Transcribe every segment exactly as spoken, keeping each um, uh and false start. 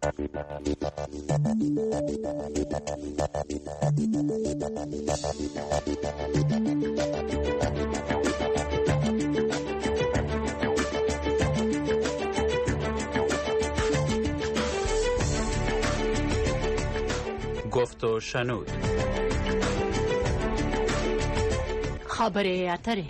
گفت و شنود. خبر اتره.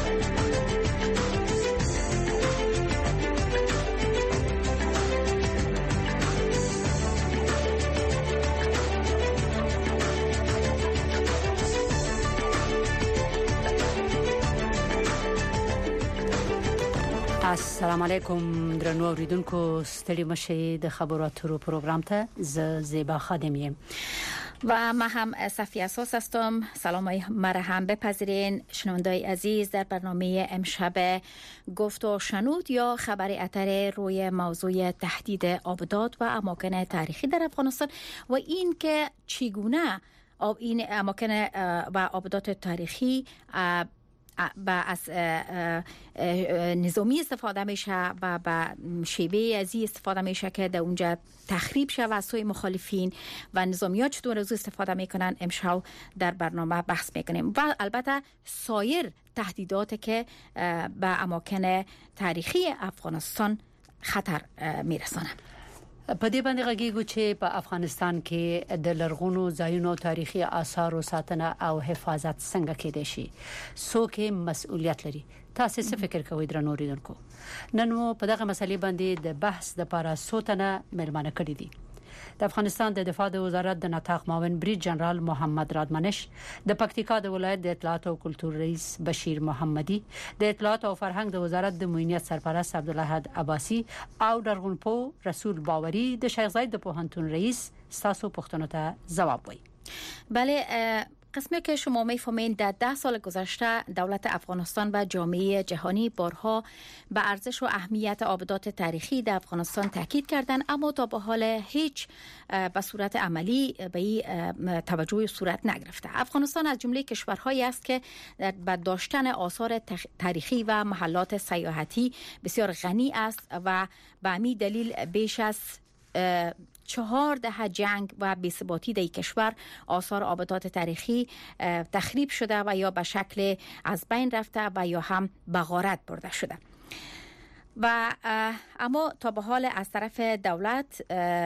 السلام علیکم درنو اوریدونکو، ستړي مشه د خبرو اترو پروګرام ته ز زیبا خادمیم و ما هم صفیه اساس هستم. سلام مرا هم بپذیرین شنوندای عزیز در برنامه امشب گفت و شنود یا خبر اتر روی موضوع تهدید آبدات و اماکن تاریخی در افغانستان و این که چگونه این اماکن و آبدات تاریخی با از نظامی استفاده میشه و با شیوه ازی استفاده میشه که در اونجا تخریب شه و از سوی مخالفین و نظامیات چطور از استفاده میکنن امشب در برنامه بحث میکنیم و البته سایر تهدیدات که به اماکن تاریخی افغانستان خطر میرسانه. په دې باندې غږیږو چې په افغانستان کې د لرغونو ځایونو تاریخي آثار او ساتنه او حفاظت څنګه کېدای شي، څوک مسؤلیت لري. تاسو څه فکر کوئ درنو اوریدونکو؟ نن مو په دغه مسلې باندې د بحث لپاره سوتنه ملمانه کړی دي. د افغانستان د دفاع د وزارت د نطاق معاون بریج جنرال محمد رادمنش، د پکتیکا د ولایت د اطلاعات او کلتور رئیس بشیر محمدي، د اطلاعات او فرهنګ د وزارت د معینیت سرپرست عبدالاحد عباسی او لرغونپوه رسول باوري د شیخ زاید د پوهنتون رئیس تاسو پوښتنو ته جواب وایي. بله، قسمی که شما میفهمین در ده سال گذشته دولت افغانستان و جامعه جهانی بارها به ارزش و اهمیت آبدات تاریخی در افغانستان تاکید کردند، اما تا به حال هیچ به صورت عملی به این توجه صورت نگرفته. افغانستان از جمله کشورهایی است که به داشتن آثار تاریخی و محلات سیاحتی بسیار غنی است و به همین دلیل بیش از چهار دهه جنگ و بی‌ثباتی در کشور آثار آبدات تاریخی تخریب شده و یا به شکل از بین رفته و یا هم به غارت برده شده. و اما تا به حال از طرف دولت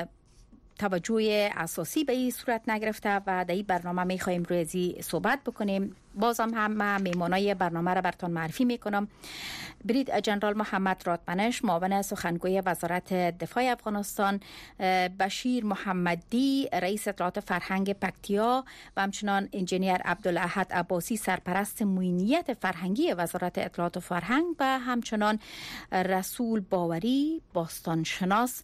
توجه اساسی به این صورت نگرفته و در این برنامه می‌خوایم روی ازی صحبت بکنیم. بازم هم میمانای برنامه را براتون معرفی میکنم. برید جنرال محمد رادمنش، معاون سخنگوی وزارت دفاع افغانستان، بشیر محمدی، رئیس اطلاعات فرهنگ پکتیا و همچنان انجینیر عبدالاحد عباسی، سرپرست معینیت فرهنگی وزارت اطلاعات و فرهنگ و همچنان رسول باوری، باستانشناس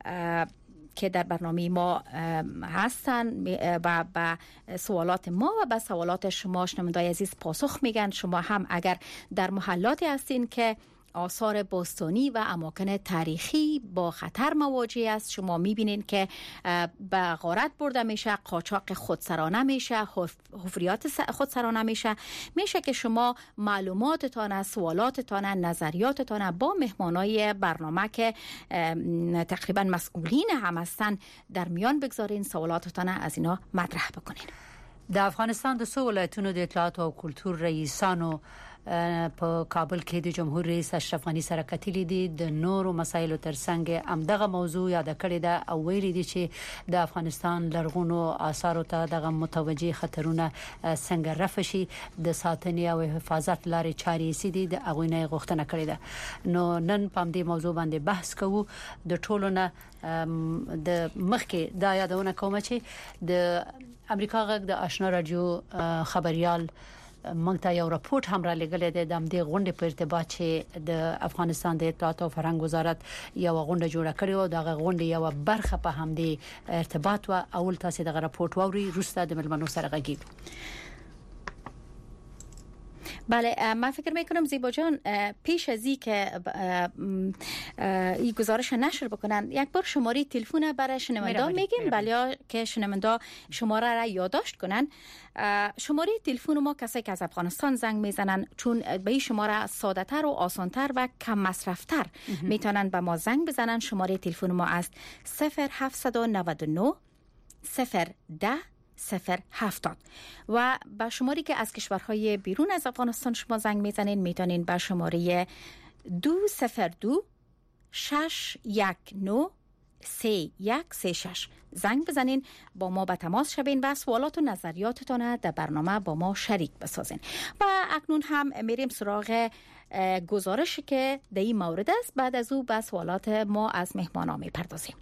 که در برنامه ما هستن و به سوالات ما و به سوالات شما شنوندای عزیز پاسخ میگن. شما هم اگر در محلاتی هستین که آثار باستانی و اماکن تاریخی با خطر مواجه است، شما میبینین که به غارت برده میشه، قاچاق خودسرانه میشه، حفریات خودسرانه میشه، میشه که شما معلوماتتان، سوالاتتان، نظریاتتان با مهمانای برنامه که تقریبا مسئولین هم هستن در میان بگذارین، سوالاتتان از اینا مطرح بکنین. د افغانستان د سو ولایتونو د اطلاعات او کلتور رئیسانو په کابل کې د جمهور رئیس اشرف غنی سره کتلې دي. د نورو مسایلو ترڅنګ امدغه موضوع یاد کړی دا او ویلي دي چې د افغانستان لرغونو آثارو ته دغه متوجي خطرونه څنګه رفع شي، د ساتنې او حفاظت لارې چارې سيدي د اغوینه غوښتنه کړې ده. نو نن په دې موضوع باندې بحث کوو. د ټولونه د مخکې دا یادونه کوم چې د امریکا غږ د آشنا رادیو خبريال موږ ته یو راپورټ هم را لګلې ده د دې غونډې په ارتباط چې د افغانستان د اطلاعات او فرهنګ وزارت یو غونډه جوړه کړې و. دا غونډه یو برخه په هم دي ارتباط و اول تاسو د راپورټ ووري روسته د ملمنو سره غږیږي. بله، من فکر میکنم زیبا جان پیش از این که این گزارش نشر بکنن یک بار شماره تلفن برای شنوندا میگین بله که شنوندا شماره را یادداشت کنن. شماره تلفن ما کسایی که از افغانستان زنگ میزنن چون به این شماره ساده تر و آسان تر و کم مصرف تر میتونن به ما زنگ بزنن. شماره تلفن ما است صفر هفت نه نه صفر ده صفر هفتاد و با شماری که از کشورهای بیرون از افغانستان شما زنگ میزنین میتونین با شماره دو صفر دو شش یک نه سه یک سه شش زنگ بزنین، با ما به تماس شوین و سوالات و نظریاتتان در برنامه با ما شریک بسازین. و اکنون هم میریم سراغ گزارشی که در این مورد است. بعد از او به سوالات ما از مهمانان میپردازیم.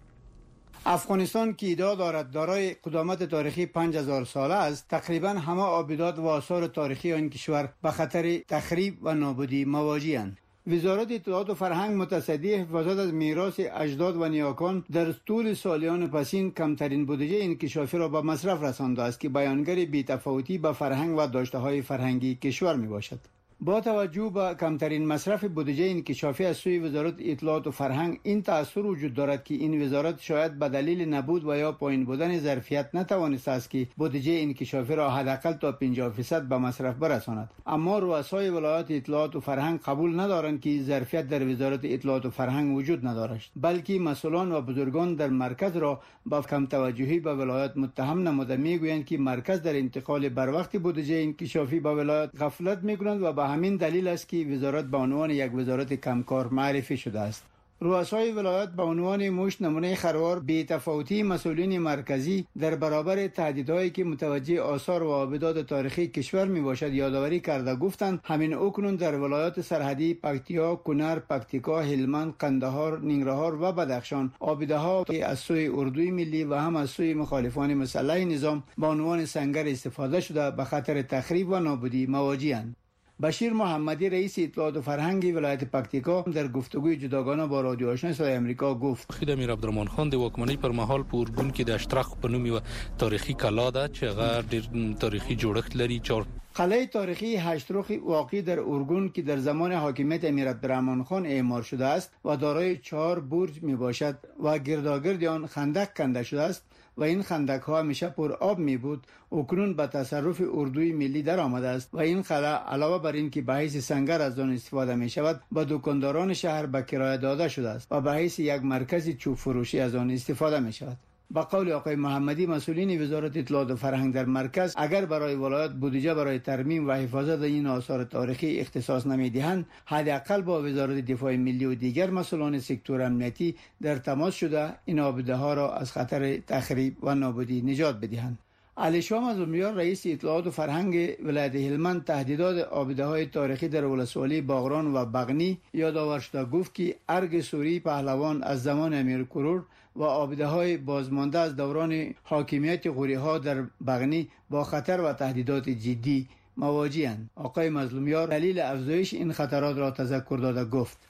افغانستان که ادعا دارد دارای قدامت تاریخی پنج هزار ساله است، تقریبا همه آبدات و آثار تاریخی آن کشور به خطر تخریب و نابودی مواجه‌اند. وزارت اطلاعات و فرهنگ متصدی حفاظت از میراث اجداد و نیاکان در طول سالیان پسین کمترین بودجه انکشافی را به مصرف رسانده است که بیانگر بی‌تفاوتی به فرهنگ و داشته‌های فرهنگی کشور میباشد. با توجه به کمترین مصرف بودجه انکشافی از سوی وزارت اطلاعات و فرهنگ، این تأثیر وجود دارد که این وزارت شاید به دلیل نبود و یا پایین بودن ظرفیت نتوانسته است که بودجه انکشافی را حداقل تا پنجاه درصد به مصرف برساند. اما رؤسای ولایات اطلاعات و فرهنگ قبول ندارند که ظرفیت در وزارت اطلاعات و فرهنگ وجود ندارد، بلکه مسئولان و بزرگان در مرکز را با کم توجهی به ولایات متهم نموده میگویند که مرکز در انتقال بر وقت بودجه انکشافی به ولایات غفلت میکنند و به همین دلیل است که وزارت به عنوان یک وزارت کمکار معرفی شده است. رؤسای ولایات به عنوان مشت نمونه خروار بی‌تفاوتی مسئولین مرکزی در برابر تهدیدهایی که متوجه آثار و آبدات تاریخی کشور میباشد یادآوری کرده گفتند همین اکنون در ولایات سرحدی پکتیا، کنر، پکتیکا، هلمند، قندهار، ننگرهار و بدخشان آبده‌ها که از سوی اردوی ملی و هم از سوی مخالفان مسلح نظام به عنوان سنگر استفاده شده به خطر تخریب و نابودی مواجه‌اند. بشیر محمدی رئیس اطلاعات و فرهنگ ولایت پکتیکا در گفتگوی جداگانه با رادیو آشنا صدای امریکا گفت: خید امیر عبدالرحمن خان د واکمنۍ پر مهال په اردن کې د اشتراق په نوم یو تاریخي کلا ده چې هغه ډېر تاریخي جوړښت لري. چهار قلعه تاریخی هشترخ واقع در اورگون که در زمان حاکمیت امیر عبدالرحمن خان اعمار شده است و دارای چهار برج می باشد و گرداگرد آن خندق کنده شده است و این خندق ها همیشه پر آب می بود، اکنون به تصرف اردوی ملی در آمده است و این قلعه علاوه بر این که به حیث سنگر از آن استفاده می شود به دکانداران شهر به کرایه داده شده است و به حیث یک مرکز چوب فروشی از آن استفاده می شود. با قول آقای محمدی مسئولین وزارت اطلاعات و فرهنگ در مرکز اگر برای ولایت بودجه برای ترمیم و حفاظت این آثار تاریخی اختصاص نمیدهند، حداقل با وزارت دفاع ملی و دیگر مسئولان سکتور امنیتی در تماس شده این آبده ها را از خطر تخریب و نابودی نجات بدهند. علی شاه مظلومیار رئیس اطلاعات و فرهنگ ولایت هلمند تهدیدات آبده های تاریخی در ولسوالی باغران و بغنی یادآور شده گفت که ارگ سوری پهلوان از زمان امیر کرور و آبده های بازمانده از دوران حاکمیت غوری ها در بغنی با خطر و تهدیدات جدی مواجه‌اند. آقای مظلومیار دلیل افزایش این خطرات را تذکر داده گفت: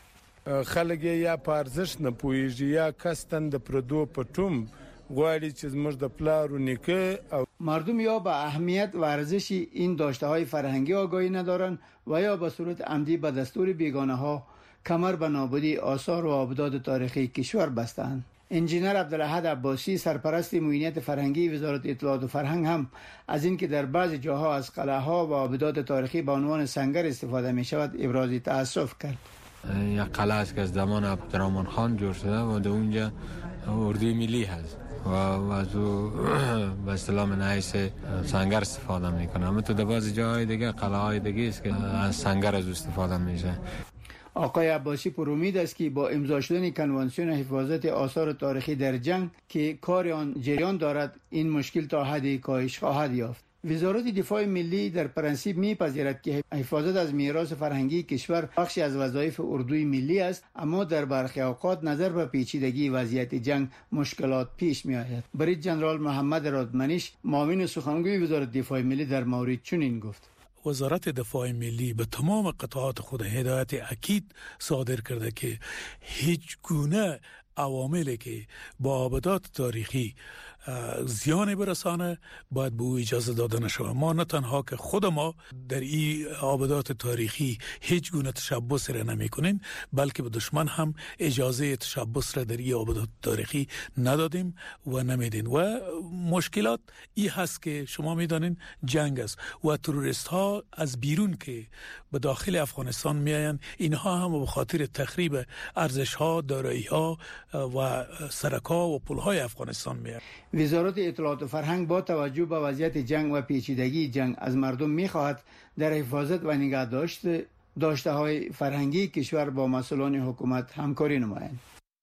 خلک یا پارزش نه پویږي یا کستند پردو پټوم غواړي چې زموږ د پلار و نیکه او مردم یا به اهمیت و ارزش این داشته های فرهنگی آگاهی ندارند و یا به صورت عمدی به دستور بیگانه ها کمر به نابودی آثار و آبدات تاریخی کشور بستند. انجینر عبدالاحد عباسی سرپرست معینیت فرهنگی وزارت اطلاعات و فرهنگ هم از اینکه در بعضی جاها از قلعه ها و آبدات تاریخی به عنوان سنگر استفاده می شود ابراز تأسف کرد. یک قلعه است که از زمان عبدالرحمن خان جور شده و در اونجا اردوی ملی هست و از او به اصطلاح من حیث سنگر استفاده میکنه. اما تو در بعضی جاهای دیگه قلعه های دیگه است که از سنگر از استفاده میشه. آقای عباسی پر امید است که با امضا شدن کنوانسیون حفاظت آثار تاریخی در جنگ که کار آن جریان دارد این مشکل تا حدی کاهش خواهد یافت. وزارت دفاع ملی در پرنسیپ میپذیرد که حفاظت از میراث فرهنگی کشور بخشی از وظایف اردوی ملی است، اما در برخی اوقات نظر به پیچیدگی وضعیت جنگ مشکلات پیش می آید. برید جنرال محمد رادمنیش معاون سخنگوی وزارت دفاع ملی در مورد چنین گفت: وزارت دفاع ملی به تمام قطاعات خود هدایت اکید صادر کرده که هیچ گونه عواملی که با آبدات تاریخی زیان برسانه باید به او اجازه داده نشود. ما نه تنها که خود ما در این آبادات تاریخی هیچ گونه تشبث را نمی کنیم، بلکه به دشمن هم اجازه تشبث را در این آبادات تاریخی ندادیم و نمیدین. و مشکلات این هست که شما میدانین جنگ است و تروریست ها از بیرون که به داخل افغانستان میاین، اینها هم به خاطر تخریب ارزش ها، دارایی ها و سرک ها و پل های افغانستان میاین. وزارت اطلاعات و فرهنگ با توجه به وضعیت جنگ و پیچیدگی جنگ از مردم میخواهد در حفاظت و نگهداشت داشته های فرهنگی کشور با مسئولان حکومت همکاری نمایند.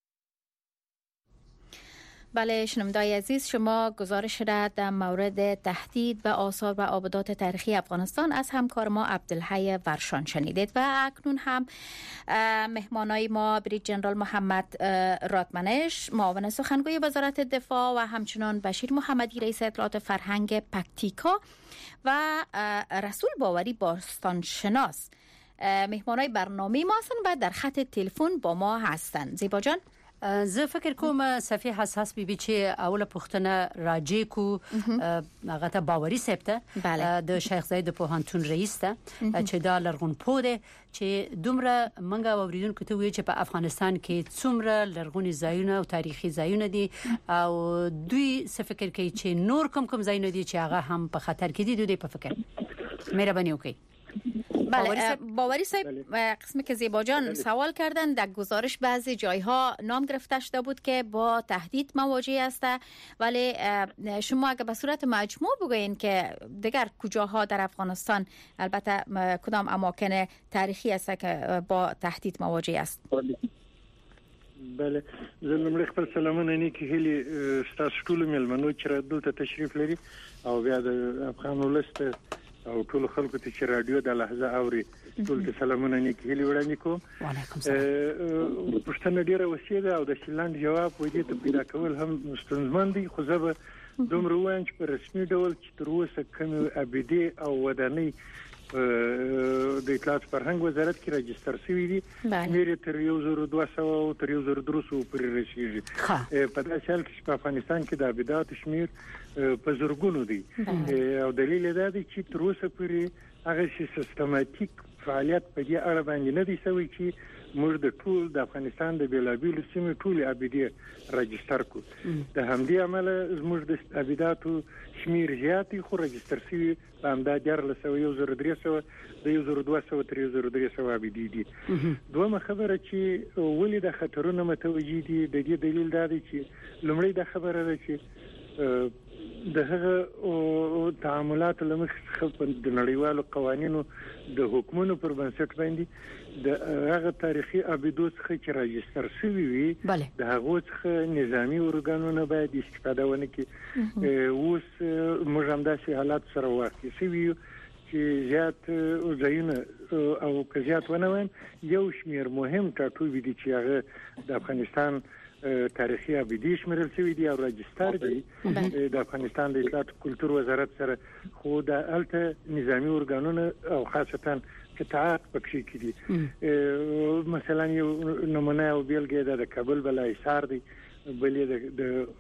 بله شنوندای عزیز، شما گزارش را در مورد تهدید به آثار و آبادات تاریخی افغانستان از همکار ما عبدالحی ورشان شنیدید. و اکنون هم مهمانای ما بریگیدر جنرال محمد رادمنش، معاون سخنگوی وزارت دفاع، و همچنان بشیر محمدی رئیس اطلاعات فرهنگ پکتیکا و رسول باوری باستانشناس مهمانای برنامه ما هستند و در خط تلفن با ما هستند. زیبا جان، زه فکر کوم صفی حساس بی بی چې اوله پښتنه راجې کو هغه ته باوري سپته د شیخ زاید پوهنتون رئیس ته چې دا لرغون پوده چې دومره منګه اوریدونکو ته وی چې په افغانستان کې څومره لرغونی ځایونه او تاریخي ځایونه دي او دوی څه فکر کوي چې نور کوم کوم ځایونه دي چې هغه هم په خطر کې دي. دوی په فکر مهرباني وکړئ. بله باوری صاحب، قسمی که زیبا جان سوال کردن، در گزارش بعضی جایها نام گرفته شده بود که با تهدید مواجه است، ولی شما اگر به صورت مجموع بگوین که دیگر کجاها در افغانستان البته کدام اماکن تاریخی است که با تهدید مواجه است؟ بله، زه لومړی خپل سلامونه نیکی هیلي ستاسو ټول مېلمنو چې دلته تشریف لري او بیا د افغان ولس او ټول خلکو ته چې رادیو د لحظه اوري ټول ته سلامونه نیکی هیلي وړاندې کوم. وعلیکم السلام. پښتنه ډیره وسیده او د شیلاند جواب وایي ته پیدا کول هم ستونزمن دي، خو زه به دومره وایم چې په رسمي ډول چې تر اوسه کوم ابدي او وداني د اطلاعات فرهنګ وزارت کې راجستر شوی دي، مېره تر یو زر دوه سوه تر یو زر درې سوه پورې رسیږي. په داسې حال کې په افغانستان کې د ابدات شمیر په زرګونو دي او دلیل دا دی چې تر اوسه پورې هغه سیستماتیک فعالیت په دې اړه باندې نه دی شوی چې موږ د ټول د افغانستان د بیلابیلو سیمو ټول ابدي راجستر کو. د همدې عمله زموږ د ابداتو شمیر زیاتې خو راجستر شوی په همدا دیارلس سوه یو زر درې سوه د یو زر دوه سوه تر یو زر درې سوه ابدي دي. دویمه خبره چې ولې د خطرونو متوجي دي، د دې دلیل دا دی چې لومړی د خبره ده چې د هغه تعاملات لمخ د نړیوالو قوانینو د حکومتونو پر بنسټ باندې د هغه تاریخي ابدو څخه چې راجستر شوی وي د هغه څخه نظامی ارګانونه باید استفاده ونه کړي. اوس موږ هم داسې حالات سره واقع شوي چې زیات ځایونه او که زیات ونه وایم یو شمیر مهم ټاټوبي دي چې هغه د افغانستان تاریخي ابدي شمیرل شوی دي او راجستر دي د افغانستان د اطلاعات کلتور وزارت سره، خو د الته نظامی ارګانونه او خاصتا قطاعات پکې کړي. مثلا یو نمونه او بیلګه د کابل بل ایثار دی، بلې د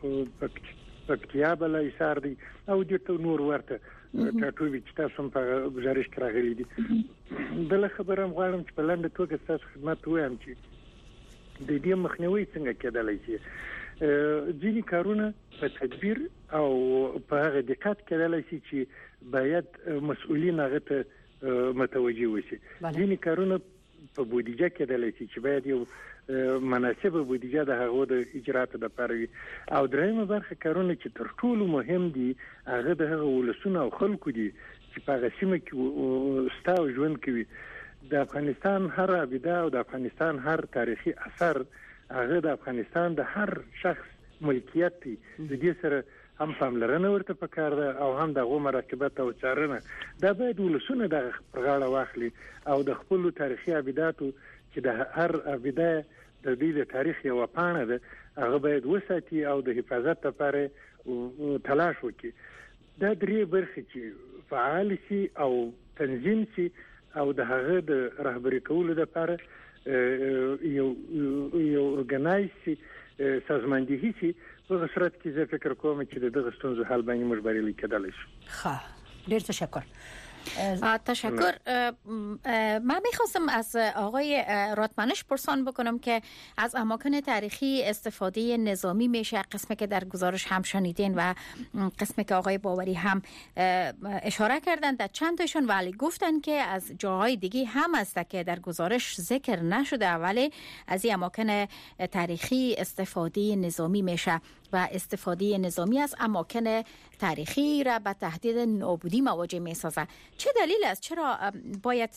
پکتیا بل ایثار دی او د نور ورته ټاټوبي چې تاسو په گزارش کې راغلي دي. بل خبره هم غواړم چې په لاندې توګه تاسو خدمت وایم چې د دې مخنیوي څنګه کېدلای شي. ځینې کارونه په تدبیر او په هغه دقت کېدلای شي چې باید مسؤلین هغه ته متوجه وشي. ځینې کارونه په بودیجه کېدلای شي چې باید یو مناسبه بودیجه د هغو د اجراتو لپاره وي. او درېیمه برخه کارونه چې تر ټولو مهم دي هغه د هغه ولسونو او خلکو دي چې په هغه سیمه کې ستا ژوند کوي. د افغانستان هر ابدا او د افغانستان هر تاریخي اثر هغه د افغانستان د هر شخص ملکیت دی. د دې سره هم پاملرنه ورته پکار ده او هم د غو مراقبت او څارنه دا باید ولسونه د غاړه واخلي او د خپل تاریخي ابداتو چې د هر ابدا د دې د تاریخ یو پاڼه ده هغه باید وساتي او د حفاظت لپاره تلاش وکړي. دا درې برخې چې فعال شي او تنظیم شي او د هغه د رهبري کولو لپاره یو یو ارګنایز شي سازماندهی شي په صورت کې زه فکر کوم چې دغه ستونزو حل باندې موږ بریالي کېدلی شو. ښه، ډیر تشکر. تشکر. من میخواستم از آقای راتمنش پرسان بکنم که از اماکن تاریخی استفاده نظامی میشه، قسمی که در گزارش هم شنیدین و قسمی که آقای باوری هم اشاره کردن در چند تاشون، ولی گفتن که از جاهای دیگه هم هست که در گزارش ذکر نشده، ولی از این اماکن تاریخی استفاده نظامی میشه و استفاده نظامی از اماکن تاریخی را به تهدید نابودی مواجه می سازد. چه دلیل است چرا باید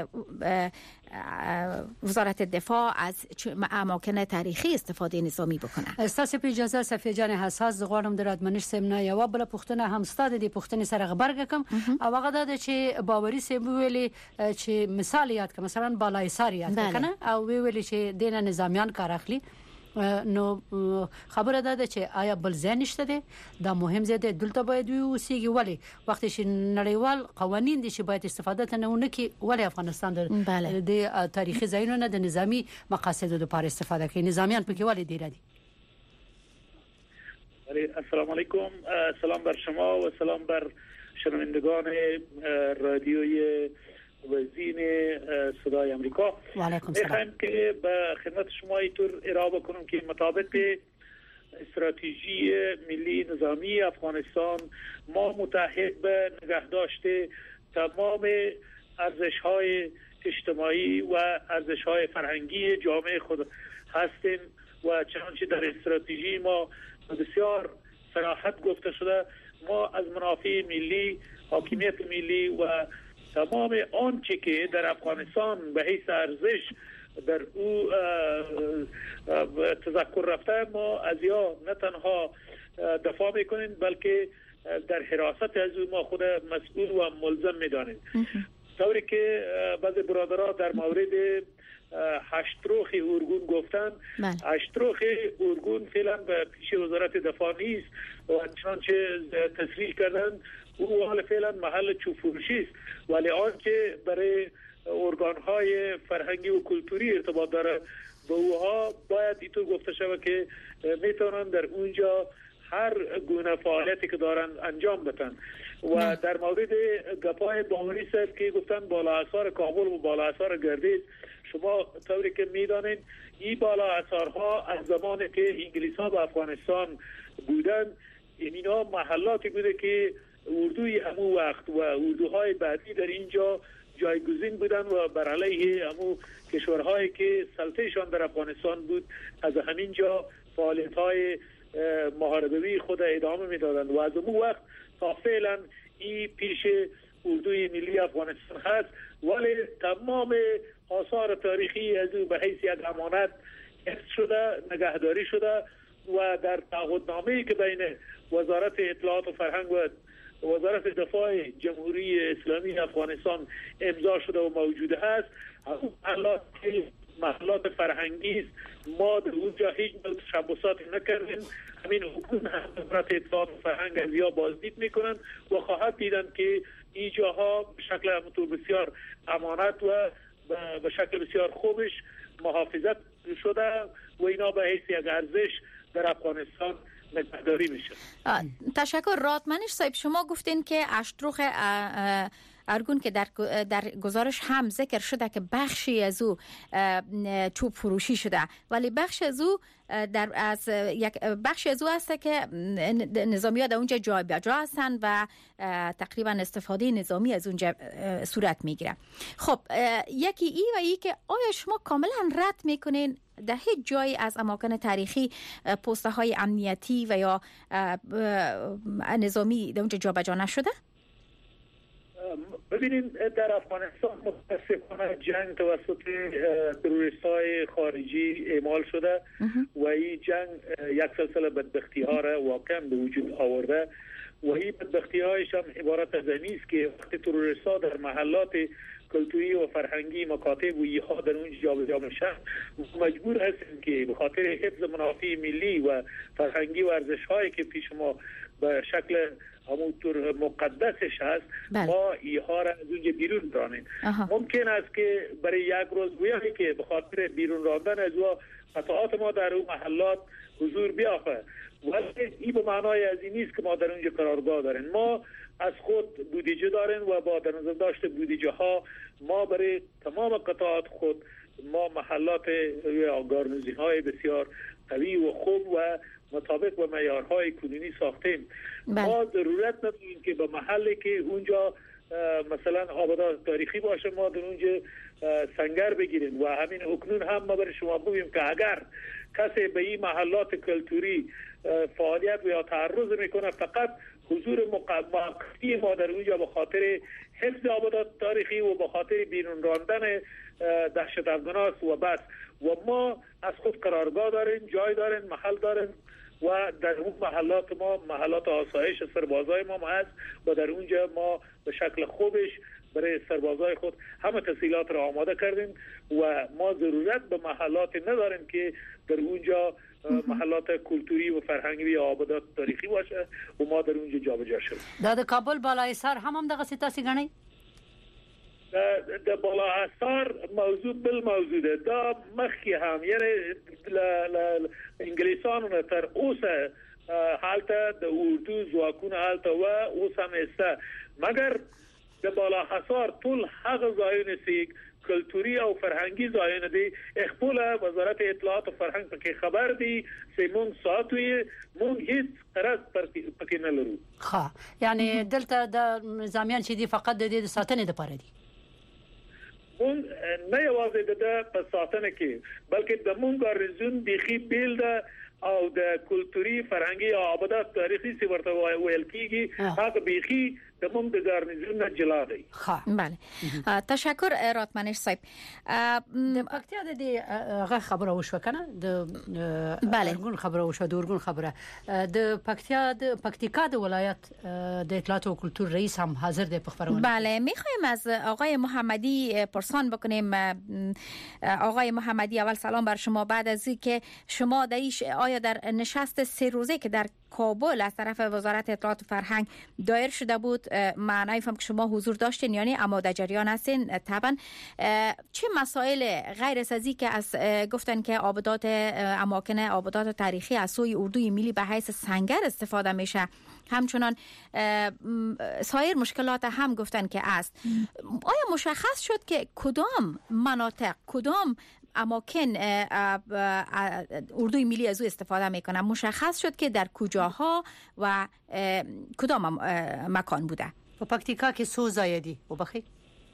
وزارت دفاع از اماکن تاریخی استفاده نظامی بکنه؟ استاسو په اجازه صفیه جان حساس غواړم د راتمنش سیمنا یو بل پښتنه هم ستاده دی پښتنې سره خبر کوم او هغه د چې باوري سیمه ویلي چې مثال یاد کوم مثلا بالای سار یاد کنه او ویلي چې دینه نظامیان کار اخلي. نو خبره ده چې آیا بل ځای نشته ده دا مهم زده دلته باید وي اوسېږي، ولی وخت چې نړیوال قوانین دي چې باید استفاده ته نه کې، ولی افغانستان د تاریخي ځایونو نه د نظامی مقاصدو لپاره استفاده کوي، نظامیان پکې ولی دی ردی. السلام علیکم، سلام بر شما و سلام بر شنوندگان رادیوی وزین صدای امریکا. میخوایم که به خدمت شما اینطور ارائه بکنم که مطابق استراتژی ملی نظامی افغانستان ما متحد به نگهداشت تمام ارزش‌های اجتماعی و ارزش‌های فرهنگی جامعه خود هستیم و چنانچه در استراتژی ما بسیار صراحت گفته شده ما از منافع ملی، حاکمیت ملی و تمام آنچه که در افغانستان به حیث ارزش در او تذکر رفته ما از یا نه تنها دفاع میکنیم بلکه در حراست از او ما خود مسئول و ملزم میدانیم. طوری که بعضی برادرها در مورد هشتروخ اورگون گفتن، هشتروخ اورگون فعلا به پیش وزارت دفاع نیست و چنانچه تصریح کردن او حال فعلا محل چوب‌فروشی است، ولی آنچه برای ارگان‌های فرهنگی و کلتوری ارتباط داره به اوها باید اینطور گفته شود که میتونن در اونجا هر گونه فعالیتی که دارن انجام بدن. و در مورد گپای باوری صاحب که گفتن بالا اثار کابل و بالا اثار گردیز، شما طوری که میدانید این بالا اثارها از زمانی که انگلیس‌ها به افغانستان بودن اینا محلاتی بوده که اردوی امو وقت و اردوهای بعدی در اینجا جایگزین بودن و بر علیه امو کشورهایی که سلطهشان در افغانستان بود از همینجا فعالیت‌های محاربوی خود ادامه میدادند و از اون وقت تا فعلا این پیش اردوی ملی افغانستان هست، ولی تمام آثار تاریخی از او به حیث یک امانت حفظ شده، نگهداری شده و در تعهدنامه‌ای که بین وزارت اطلاعات و فرهنگ و وزارت دفاع جمهوری اسلامی افغانستان امضا شده و موجود است. محلات محلات فرهنگی است، ما در اونجا هیچ نوع تشبساتی نکردیم. همین حکومت وزارت اطلاعات و فرهنگ از یا بازدید میکنند و خواهد دیدند که این جاها به شکل همونطور بسیار امانت و به شکل بسیار خوبش محافظت شده و اینا به حیث یک ارزش در افغانستان نگهداری میشه. تشکر. راتمنش صاحب، شما گفتین که اشتروخ ارگون که در در گزارش هم ذکر شده که بخشی از او چوب فروشی شده، ولی بخش از او در از یک بخش از او است که نظامی‌ها در اونجا جای به جا هستند و تقریبا استفاده نظامی از اونجا صورت میگیره. خب یکی ای و ای که آیا شما کاملا رد میکنین در هیچ جایی از اماکن تاریخی پسته های امنیتی و یا نظامی در اونجا جا به جا نشده؟ ببینید در افغانستان متاسفانه جنگ توسط تروریست‌های خارجی اعمال شده و این جنگ یک سلسله بدبختی‌ها را واقعا به وجود آورده و این بدبختی‌هایش هم عبارت از این است که وقتی تروریست‌ها در محلات کلتوری و فرهنگی مکاتب و ایها در اونجا جابجا میشن، مجبور هستیم که به خاطر حفظ منافع ملی و فرهنگی و ارزش‌هایی که پیش ما به شکل همونطور مقدسش هست بله. ما ایها را از اونجا بیرون رانیم. ممکن است که برای یک روز بیایی که به خاطر بیرون راندن از او قطعات ما در اون محلات حضور بیافه، ولی این به معنای از این نیست که ما در اونجا قرارگاه داریم. ما از خود بودجه داریم و با در نظر داشت بودجه ها ما برای تمام قطعات خود ما محلات یا گارنزی های بسیار قوی و خوب و مطابق با معیارهای کنونی ساختیم. بله. ما ضرورت نداریم که به محلی که اونجا مثلا آبادات تاریخی باشه ما در اونجا سنگر بگیریم و همین اکنون هم ما برای شما بگیم که اگر کسی به این محلات کلتوری فعالیت و یا تعرض میکنه فقط حضور موقتی ما در اونجا به خاطر حفظ آبادات تاریخی و به خاطر بیرون راندن دهشت افغان و بس. و ما از خود قرارگاه داریم، جای داریم، محل داریم و در اون محلات ما محلات آسایش سربازای ما هست و در اونجا ما به شکل خوبش برای سربازای خود همه تسهیلات را آماده کردیم و ما ضرورت به محلات نداریم که در اونجا محلات کلتوری و فرهنگی و آبادات تاریخی باشه و ما در اونجا جابجا شد. دا د کابل بالای سر هم هم دغه سیتاسي غني د بالا اثر موضوع بل موضوع ده دا مخی هم یعنی انگلیسانو تر اوسه حالته د اردو ځواکونه حالته و اوس هم است، مگر د بالا حصار ټول هغه ځایونه سي کلتوری او فرهنگی ځایونه دي خپل وزارت اطلاعات او فرهنګ پکې خبر دي چې مونږ ساتوي مونږ هیڅ قرض پکې نه لرو. ها یعنی دلته د نظامیان چې دي فقط د دې ساتنې لپاره دي. مونږ نه یوازې د په ساتنه کې بلکې د مونږ ارزون بيخي بیل ده او د کلتوری فرهنگي او آبادات تاریخي څخه ورته ویل کیږي هغه بيخي د مونږ د ګارنیزون نه جلا دی. بله تشکر راتمنش صاحب. د پکتیا د هغه خبره وشو کنه د بله ګون خبره وشو د ورګون خبره د پکتیا د پکتیکا د ولایت د اطلاعات او کلتور رئیس هم حاضر دی په خبرونه. بله میخوایم از آقای محمدی پرسان بکنیم. آقای محمدی اول سلام بر شما. بعد از اینکه شما دایش آیا در نشست سه روزه که در کابل از طرف وزارت اطلاعات و فرهنگ دایر شده بود معنی فهم که شما حضور داشتین یعنی اما در جریان هستین طبعا چه مسائل غیر از ازی که از گفتن که آبادات اماکن آبادات تاریخی از سوی اردوی ملی به حیث سنگر استفاده میشه همچنان سایر مشکلات هم گفتن که است. آیا مشخص شد که کدام مناطق کدام اماکن اردوی ملی از او استفاده میکنه؟ مشخص شد که در کجاها و کدام مکان بوده؟ په پکتیکا کې څو ځای دي وبخښئ.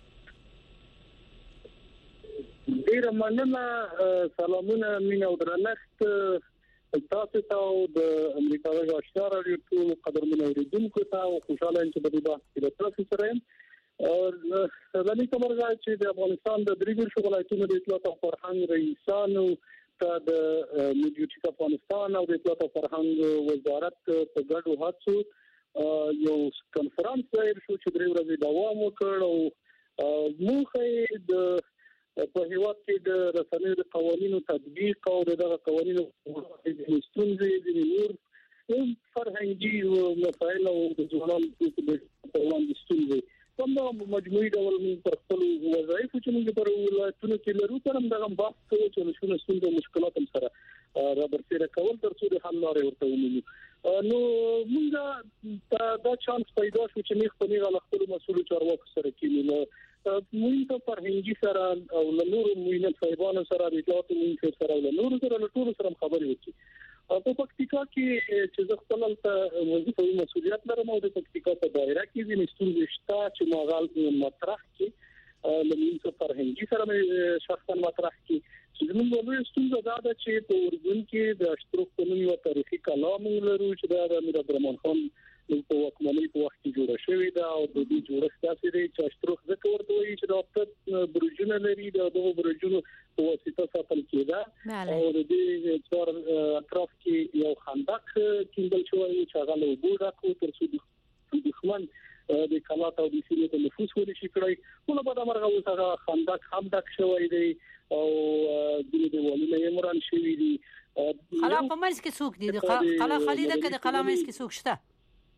ډیر مننه. سلامونه مینه او درنښت تاسو ته او د امریکا غږ آشنا رادیو ټول قدرمن اوریدونکو ته او خوشاله یم چې په دې بحث کې تاسو سره یم. زمي کومه راځي چې د افغانستان د درې ولایتونو د اطلاعات او فرهنګ رئیسانو ته د میډیوټیک افغانستان او د اطلاعات او فرهنګ وزارت په ګډو هڅو یو کنفرانس دایر شو چې درې ورځې دوام وکړ او موږ د په هیواد کې د رسنیو د قوانینو تطبیق او دغه قوانینو د ستونزې د نور فرهنګي مسایل او د ځوانانو د وړاندې ستونزې کوم مجموعي ډول موږ پر خپل وظایف چې موږ پر ولایتونو کې لرو پرم دغه بحث کوو چې نشونه ستونزې مشکلات هم سره را برسېره کول ترڅو د حل لارې ورته ومومو. نو موږ دا چانس پیدا شو چې موږ په دې خپل مسؤل چارواکو سره کېنو موږ په فرهنګي سره او له نورو موینه صاحبانو سره د اطلاعات موږ سره او له نورو سره له ټولو سره خبرې وکړو. په پکتیکا کې چې زه خپل ته وظیفوي مسؤلیت لرم او د پکتیکا په دایره کې د ستونزې شته چې ماغال مطرح کې لمونځ فرهنګي سره شخصا مطرح کې چې موږ ولې ستونزه دا ده چې په اردن کې د اشتراک قانون او تاریخي کلام لرو چې د امیر عبدالرحمن خان په واکمنۍ په وخت کې جوړه شوې ده او د دې جوړښت داسې دی چې اشتراک ځکه ورته وایي چې د خپل برجونه لري د دغو برجونو په واسطه ساتل کېده او د دې څور اطراف کې یو خندق کېندل شوی چې هغه له اوبو ډک و تر څو د دښمن د کلا ته د سیمې ته نفوذ ورشي کړی نو په دمرغه وسه خندق هم دک شوی دی او د دیوالونو یې مران شوی دی قلا په منځ کې څوک دي د قلا خالي ده کده قلا منځ کې څوک شته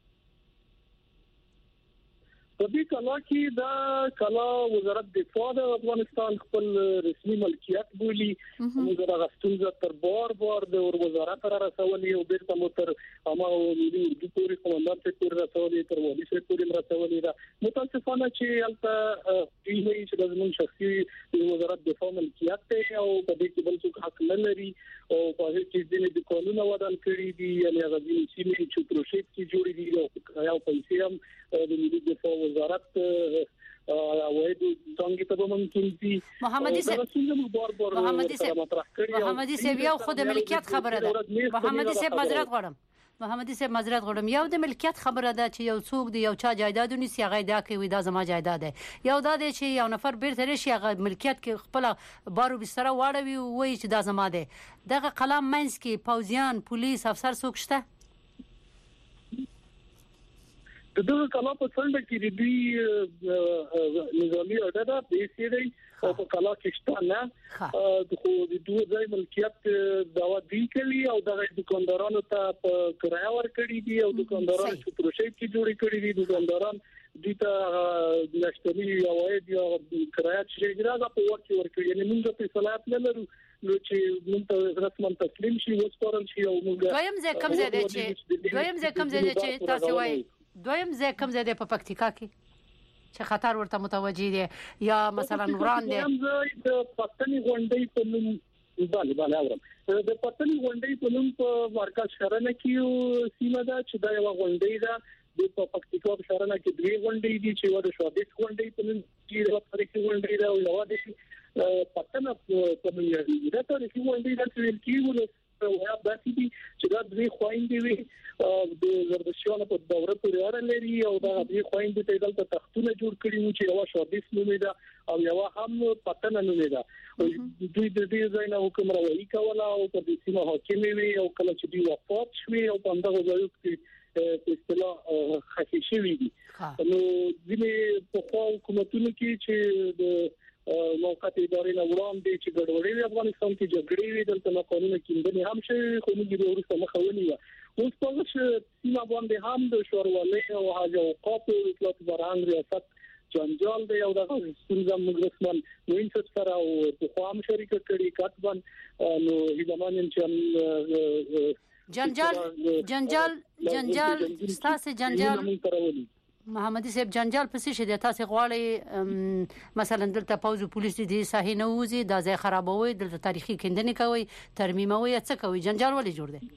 په دې کلا کې دا کلا وزارت دفاع د افغانستان خپل رسمي ملکیت بولی موږ دا غوښتنه تر بار بار د وزارت را رسولې او بیرته مو تر اما ملي اردو پوری قومندان ته تر رسولې تر والي سره پوری رسولې دا متاسفانه چې البته دې هیڅ د زمون شخصي وزارت دفاع ملکیت ته او په دې کې بل څه حق نه لري او په دې کې د قانون ودان کړی دي یعنی هغه د سیمې چې پروژې کې جوړې دي او یو پیسې هم د ملي دفاع وزارت اوایدو څنګه ته ممکن دي محمدي صاحب محمدي صاحب محمدي صاحب یو خود ملکیت خبره ده محمدي صاحب معذرت غواړم محمدي صاحب معذرت غواړم یو د ملکیت خبره ده چې یو څوک دی یو چا جایداد ونیسي هغه دا کوي دا زما جایداد دی یو دا دی چې یو نفر بیرته راشي هغه ملکیت کې خپل بارو بستر واړوي وایي چې دا زما دی دغه قلم منځ کې پوځیان پولیس افسر څوک شته د دغه کلا په څنډه کې د دوی نظامی اډه د سي ډي او په کلا کې شته نه د خو د دوی ځای ملکیت داوا دی کوي او د دکاندارانو ته په کرایه ورکړي دي او دکاندارانو چې پروژې کې جوړې کړې دي دکانداران د ته نشټلي اوایډ یا کرایه چې ګرځا په ورکړي ورکړي یعنی موږ په صلاحیت نه لرو نو چې موږ ته رسمن تسلیم شي وسپارل شي او موږ دویم ځای کوم ځای دی چې دویم ځای کوم ځای دی چې تاسو وایي دویم ځای کوم ځای دی په پکتیکا کې چې خطر ورته متوجي دي یا مثلا وړاندې هم د پښتني غونډې په نوم بله بله اورم د پښتني غونډې په نوم په مرکز شرنه کې سیمه ده چې دا یو غونډې ده د پکتیکا شرنه کې دوی غونډې دي چې ورته شوبې غونډې په نوم کې د تاریخي غونډې ده او یو د پښتنه په نوم یې د تاریخي غونډې د تل کې او هغه د سې چې دا دوی خويندې وي د زردشتیانو په دوره پورې اړه لري او دا دوی خويندې ته دلته تختونه جوړ کړي وو چې یو شوبې نومې ده او یو هم پټنه نومې ده دوی د دې ځای نه حکم راوړي کوله او په دې سیمه حاکم وي او کله چې دوی وفات شوي او په دغه ځای کې په اصطلاح خفي شوي دي نو ځینې په خوا حکومتونو کې چې د موقت ادارې نه وړاندې چې ګډوډي افغانستان کې جګړې وي دلته نه قانون کېندنې هم شي خو موږ د ورسره مخاوني و اوس په هغه سیمه باندې هم د شوروالۍ او حاج اوقاف او اطلاعات فرهنګ ریاست جنجال دی او دغه ستونزه موږ رسمن وینځ سره او په خام شریک کړي کاتبان نو هیڅمان چې جنجال جنجال جنجال ستاسو جنجال محمدي صاحب جنجال پسې شه د تاسو غواړي مثلا دلته پوز پولیس دي صحیح نه وځي د ځای خرابوي دلته تاریخي کندنې کوي ترمیموي څه کوي جنجال ولې جوړ دی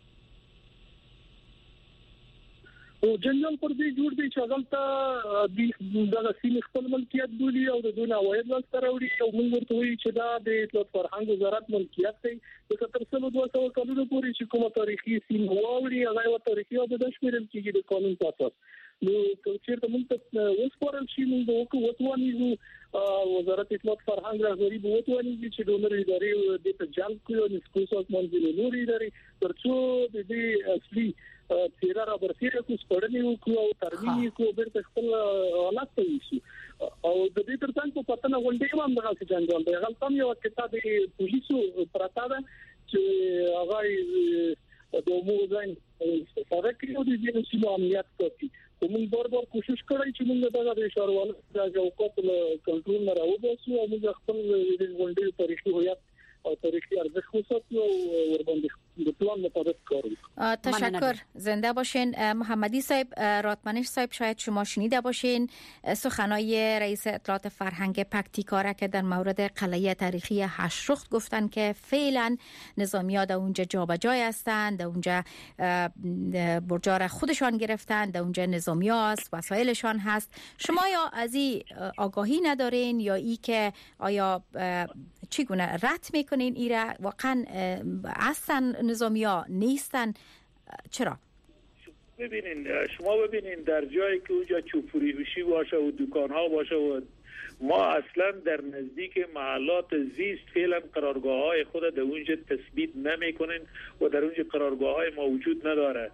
او جنجال پر دې جوړ دی چې هغه د سیمې خپل ملکیت بولي او د دونه وایي سره وړي او موږ ورته وایي چې دا د اطلاعات فرهنګ وزارت ملکیت دی د تر څو دوه سوه کلونو پورې چې کومه تاریخي سیمه واوړي هغه یو تاریخي او د شمیرل کېږي د قانون په اساس نو چې موږ ته وسپارل شي موږ د وکړو وټوانیزو وزارت اطلاعات فرهنګ راغوري به وټوانیزي چې دونر ادارې د ته جلب کړو د سکوسات منځلې نور ادارې ترڅو د دې اصلي تیرا را برسیره کو سپړنی وکړو او ترمیم کو بیرته خپل حالت ته وشي او د دې ترڅنګ په پټنه غونډې هم دغه جنجال دی هغه هم یو کتاب پولیسو پراته ده چې هغه د مو ځین سره کېو د دې سیمه امنیت کوي موږ بار بار کوشش کړی چې موږ دغه د اشاروالو د یو کوپل کنټرول نه راوځو او موږ خپل د غونډې تاریخي هویت او تاریخی ارزش وساتو او ورباندې د پلان مطابق کار وکړو. تشکر. زنده باشین. محمدی صاحب، راتمنش صاحب، شاید شما شنیده باشین سخنای رئیس اطلاعات فرهنگ پکتیکا را که در مورد قلعه تاریخی هشترخت گفتن که فعلا نظامی‌ها در اونجا جابجا هستند، در اونجا برجا را خودشان گرفتن، در اونجا نظامی‌ها هست، وسایلشان هست. شما یا از این آگاهی ندارین یا ای که آیا چگونه رد میکنین ایره واقعا هستن نظامی‌ها نیستن؟ چرا؟ ببینین شما ببینین در جایی که اونجا چوب‌فروشی باشه و دکان‌ها باشه و ما اصلا در نزدیک محلات زیست فعلا قرارگاه‌های خود در اونجا تثبیت نمی‌کنین و در اونجا قرارگاه‌های ما وجود نداره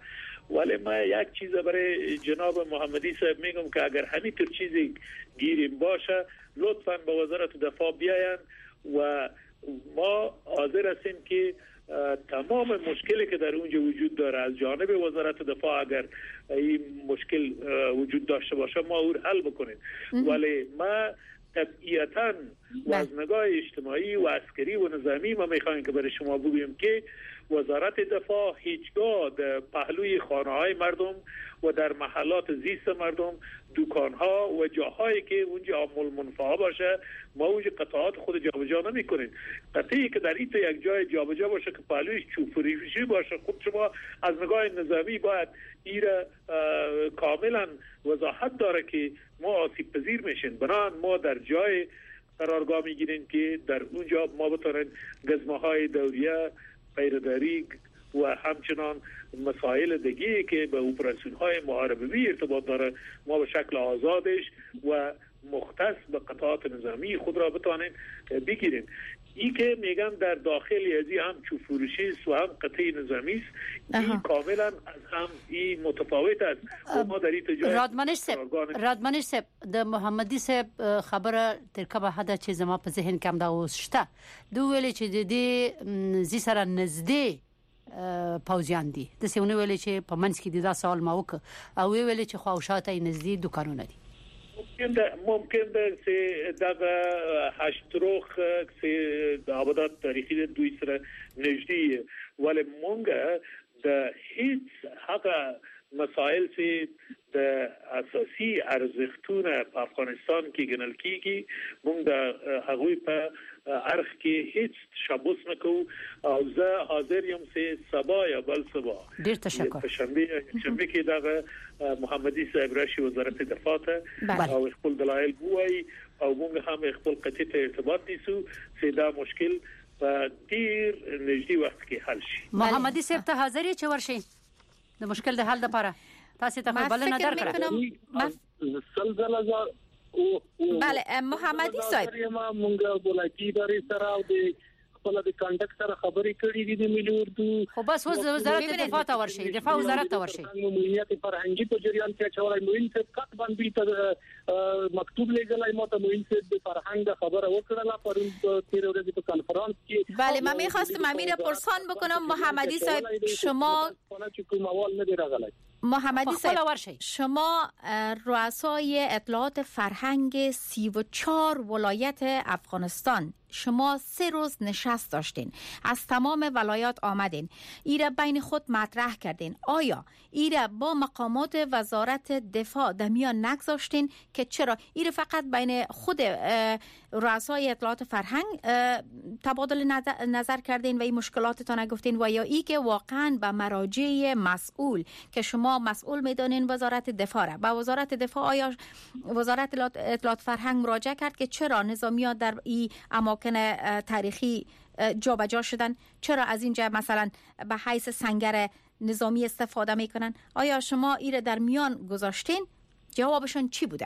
ولی ما یک چیز برای جناب محمدی صاحب میگم که اگر همینطور چیزی گیریم باشه لطفاً به وزارت دفاع بیاین و ما حاضر هستیم که تمام مشکلی که در اونجا وجود داره از جانب وزارت دفاع اگر این مشکل وجود داشته باشه ما اون حل بکنیم. ولی ما طبیعتاً و از نگاه اجتماعی و عسکری و نظامی ما میخوایم که برای شما بگویم که وزارت دفاع هیچگاه در پهلوی خانه‌های مردم و در محلات زیست مردم، دکان‌ها و جاهایی که اونجا عامل منفعه باشه ما اونجا قطعات خود جابجا نمی‌کنیم. قطعی که در این تا یک جای جابجا باشه که پهلویش چوب فروشی باشه خود شما از نگاه نظامی باید ایره کاملا وضاحت داره که ما آسیب پذیر میشیم. بنابراین ما در جای قرارگاه میگیریم که در اونجا ما بتونیم گزمه‌های دوریه، پیرداری و همچنان مسائل دیگه که به اپراسیون‌های محاربه‌ای ارتباط داره ما به شکل آزادش و مختص به قطعات نظامی خود را بتوانیم بگیریم. این که میگم در داخل ازی هم چوب فروشی است و هم قطعی نظامی است، این کاملا از هم این متفاوت است. ما در این تجارت رادمنش سب رادمنش سب د محمدي سب خبره ترکبه حدا چې زما په ذهن کې هم دا وسشته دوی ویل چې د دې زی سره نږدې پوزیان دي د سیمونو ویل چې په منځ کې د دا سوال ما وک او ویل چې خواوشاته نږدې دکانونه دي. ممکن ده ممکن ده چې دا هشتروخ چې د آبادات تاریخي دوی سره نږدې ولی مونږ د هیڅ هغه مسائل چې د اساسي ارزښتونو په افغانستان کې ګڼل کیږي مونږ د هغوی په ارخ کې هیڅ تشبث نکوو او زه حاضر یم چې سبا یا بل سبا ډیر تشکر شنبه شنبه کې دا محمدي صاحب راشي وزارت دفاع ته او خپل دلایل وایي او موږ هم خپل قطعي ته ارتباط نیسو چې دا مشکل په ډیر نږدې وخت کې حل شي. محمدي صاحب ته حاضر یې چې ورشي د مشکل د حل لپاره تاسو ته بلنه درکړه. سلسله بله محمدي صاحب مونږ ولایتي ادارې سره او د خپل د کانټیکټ سره خبرې کړې دي د ملي اردو خو بس وزارت دفاع ته ورشي دفاع وزارت ته ورشي مهمت فرهنګي په جریان کې چورای موین څخه کټ باندې ته مکتوب لګلای ماته موین څخه د فرهنګ خبره وکړه پرون تیر ورځ په کانفرنس کې. بله من می‌خواستم امیر پرسان بکنم محمدی صاحب شما محمدی صاحب شما رؤسای اطلاعات فرهنگ سی و چهار ولایت افغانستان شما سه روز نشست داشتین از تمام ولایات آمدین ایره بین خود مطرح کردین آیا ایره با مقامات وزارت دفاع در میان نگذاشتین که چرا ایره فقط بین خود رؤسای اطلاعات فرهنگ تبادل نظر کردین و این مشکلاتتان نگفتین و یا ای که واقعا به مراجع مسئول که شما مسئول میدانین وزارت دفاع را با وزارت دفاع آیا وزارت اطلاعات فرهنگ مراجعه کرد که چرا نظامیان در این اماکن تاریخی جابجا شدن چرا از اینجا مثلا به حیث سنگر نظامی استفاده میکنن آیا شما ایره در میان گذاشتین جوابشون چی بوده؟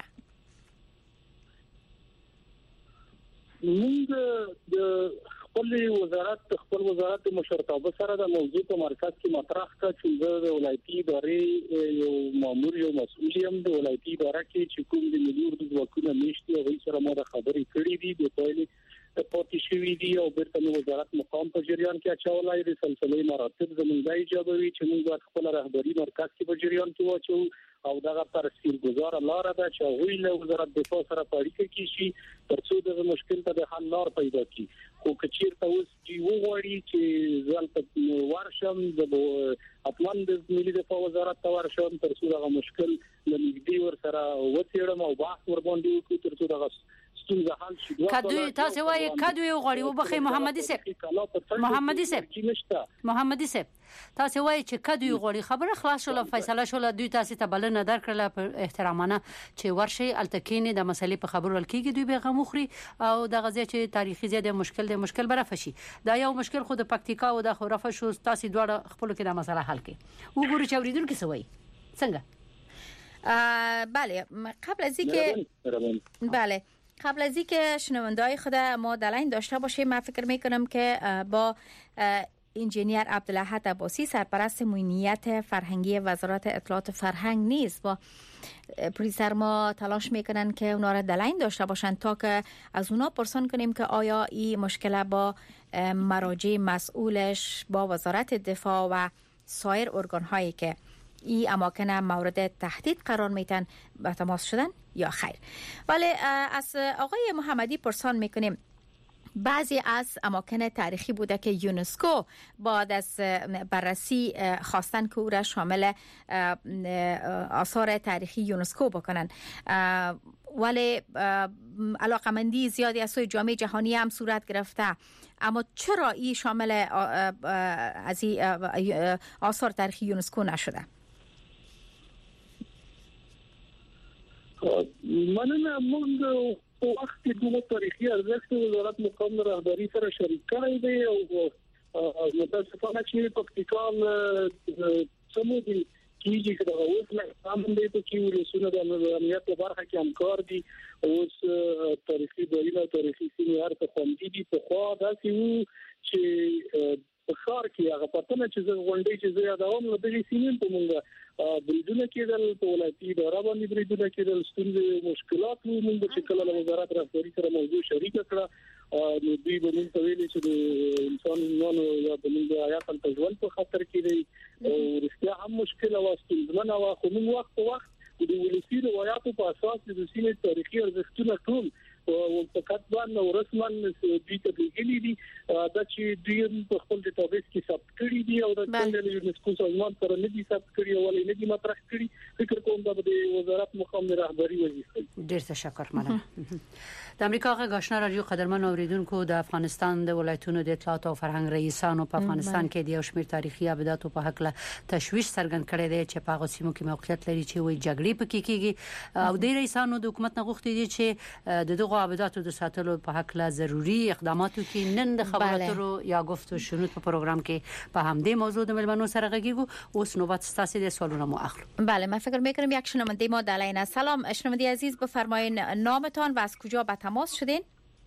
موږ د خپل وزارت خپل وزارت مشرتابه سره د موضوع په مرکز کې مطرح کړ چې د ولایتي ادارې یو مامور یو مسؤل یم د ولایتي اداره کې چې کوم د ملي اردو ځواکونه میشتي او سره ما د خبرې کړې دي د پایلې پاتې شوې دي او بیرته د وزارت مقام په جریان کې اچولای د سلسله مراتب زموږ د ایجابوي چې موږ خپل رهبری مرکز کې په جریان کې واچو او دغه پر سیرګزار لار ده چې هغوی له وزارت دفاع سره په اړیکه کې شي ترڅو د مشکل ته د حل لار پیدا کړي. خو کچیرته اوس چې وغواړي چې ځل ورشم د اتمن د ملي دفاع وزارت ته ورشم ترڅو دغه مشکل لنږدې ور سره وڅېړم او بحث ور باندې وکړو ترڅو دغه ستونزه حل شي. کدوې تاسو وایي کدوې وغواړي وبخې محمدي صاحب محمدي صاحب محمدي صاحب تاسو وایي چې کدوې وغواړي خبره خلاص شوله فیصله شوله دوی تاسو ته بلنه درکړله په احترامانه چې ورشي التکینې د مسلې په خبرو ولکېږي دوی به غمخري او د غزې چې تاریخي زیاده مشکل دی مشکل برافه شي دا یو مشکل خو د پکتیکا او د خورافه شو تاسو دواړه خپل کې د مسله حل کړي وګورئ چې اوریدونکو څه وایي څنګه. بله قبل از اینکه بله قبل از اینکه شنونده‌های خود ما دلین داشته باشیم من فکر میکنم که با انجینیر عبدالاحد عباسی سرپرست امنیت فرهنگی وزارت اطلاعات فرهنگ نیست. با پرویسر ما تلاش میکنن که اونا را دلین داشته باشن تا که از اونا پرسان کنیم که آیا این مشکل با مراجع مسئولش با وزارت دفاع و سایر ارگان هایی که این اماکن مورد تهدید قرار میتن به تماس شدن یا خیر. ولی از آقای محمدی پرسان میکنیم بعضی از اماکن تاریخی بوده که یونسکو بعد از بررسی خواستن که او را شامل آثار تاریخی یونسکو بکنن، ولی علاقمندی زیادی از سوی جامعه جهانی هم صورت گرفته. اما چرا این شامل از آثار تاریخی یونسکو نشده؟ مننه. موږ په وخت کې کومه تاریخي ارزښت وزارت مقام رهبری سره شریک کړی دی او متاسفانه چې پرکټیکال سمودي کیږي چې دا اوس نه هم دې ته چې ورسونه د امنیت په برخه کې همکار دي. اوس تاریخي ځایونه تاریخي سیمې هر څه خوندي دي. په خوا داسې وو چې په ښار کې هغه پاتنه چې غونډې چې زه یادوم نو دغه سیمې په مونږ بریدونه کېدل، په ولایتي اداره باندې بریدونه کېدل، ستونزې مشکلات وو. موږ چې کله له وزارت رهبری سره موضوع شریک کړه نو دوی به موږ ته ویلي چې د انسانانو یا د موږ حیات ته ژوند په خطر کې دی او رښتیا هم مشکل او ستونزمنه وه. خو موږ وخت په وخت د ولسي روایتو په اساس د سیمې تاریخي ارزښتونه ټول او فقط باندې ورسمن دې ته پیګلې دي دا چې دوی په خپل ډیټابیس کې ثبت کړي دي او د څنګه یونسکو سازمان سره نه دي ثبت کړي او نه دي مطرح کړي. فکر کوم دا د وزارت مقام رهبری وظیفه. ډیر تشکر مننه. د امریکا غږ آشنا رادیو قدرمن اوریدونکو، د افغانستان د ولایتونو د اطلاعات او فرهنګ رئیسانو په افغانستان کې د یو شمېر تاریخي ابداتو په حق له تشویش څرګند کړی دی چې په هغه سیمو کې موقعیت لري چې وایي جګړې پکې کیږي او د رئیسانو د حکومت نه غوښتي دي چې د دغه ابداتو د ساتلو په حق له ضروري اقداماتو کې نن د خبراتو یا گفتگو شنود په پروګرام کې په همدې موضوع د ملمنو سره غږیږو. اوس نوبت ستاسو د سوالونو مو اخلو. بله، من فکر میکنم یک شنونده ما دلین. سلام شنونده عزیز، بفرمایید نامتان و از کجا به تماس شدین؟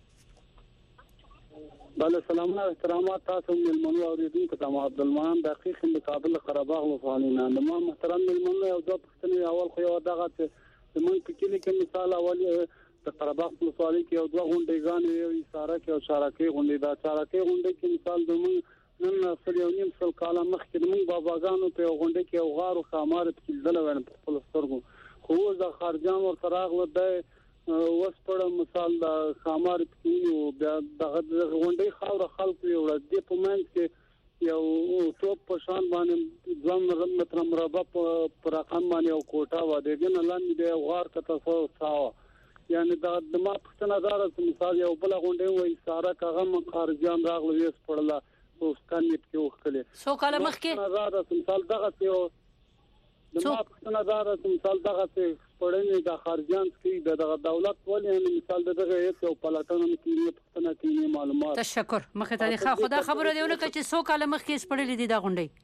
بله سلام و احترامات تاسو ملمنو اوریدونکو ته. ما عبدالمنان دقیق د کابل قرهباغ وفانینا د ما محترم ملمنو یو ځل پښتني اول خو یو دغه چې موږ په کلی کې مثال اول د قرهباغ په سوالي کې یو دوه غونډې غانې یو اشاره کې او شارکې غونډې دا شارکې غونډې کې مثال د موږ نن خپل یو نیم سل کاله مخکې موږ باباګانو ته غونډې کې او غارو خمار کې ځل ورن په خپل سترګو خو د خارجان ور تراغله د وسپړه مثال د خمار کې او د غونډې خاور خلک یو د په منځ کې یو ټوپ په شان باندې ځم متر مربع په رقم باندې او کوټه و دغه نه لاندې د غار کته څاو یعنی دا د ما پښتنه دار مثال یو بل غونډې وای ساره کغه خارجان راغله ویس پړله او سکانیت کې وکړي سو کاله مخکې دا مثال دغه یو د ما پښتنه دار مثال دغه پړنې د خارجان کې د دولت ولې مثال دغه یو پلاټونو کې پښتنه کې معلومات. تشکر. مخه تاریخ خدا خبره دیونه چې سو کاله مخکې سپړلې دي دا غونډې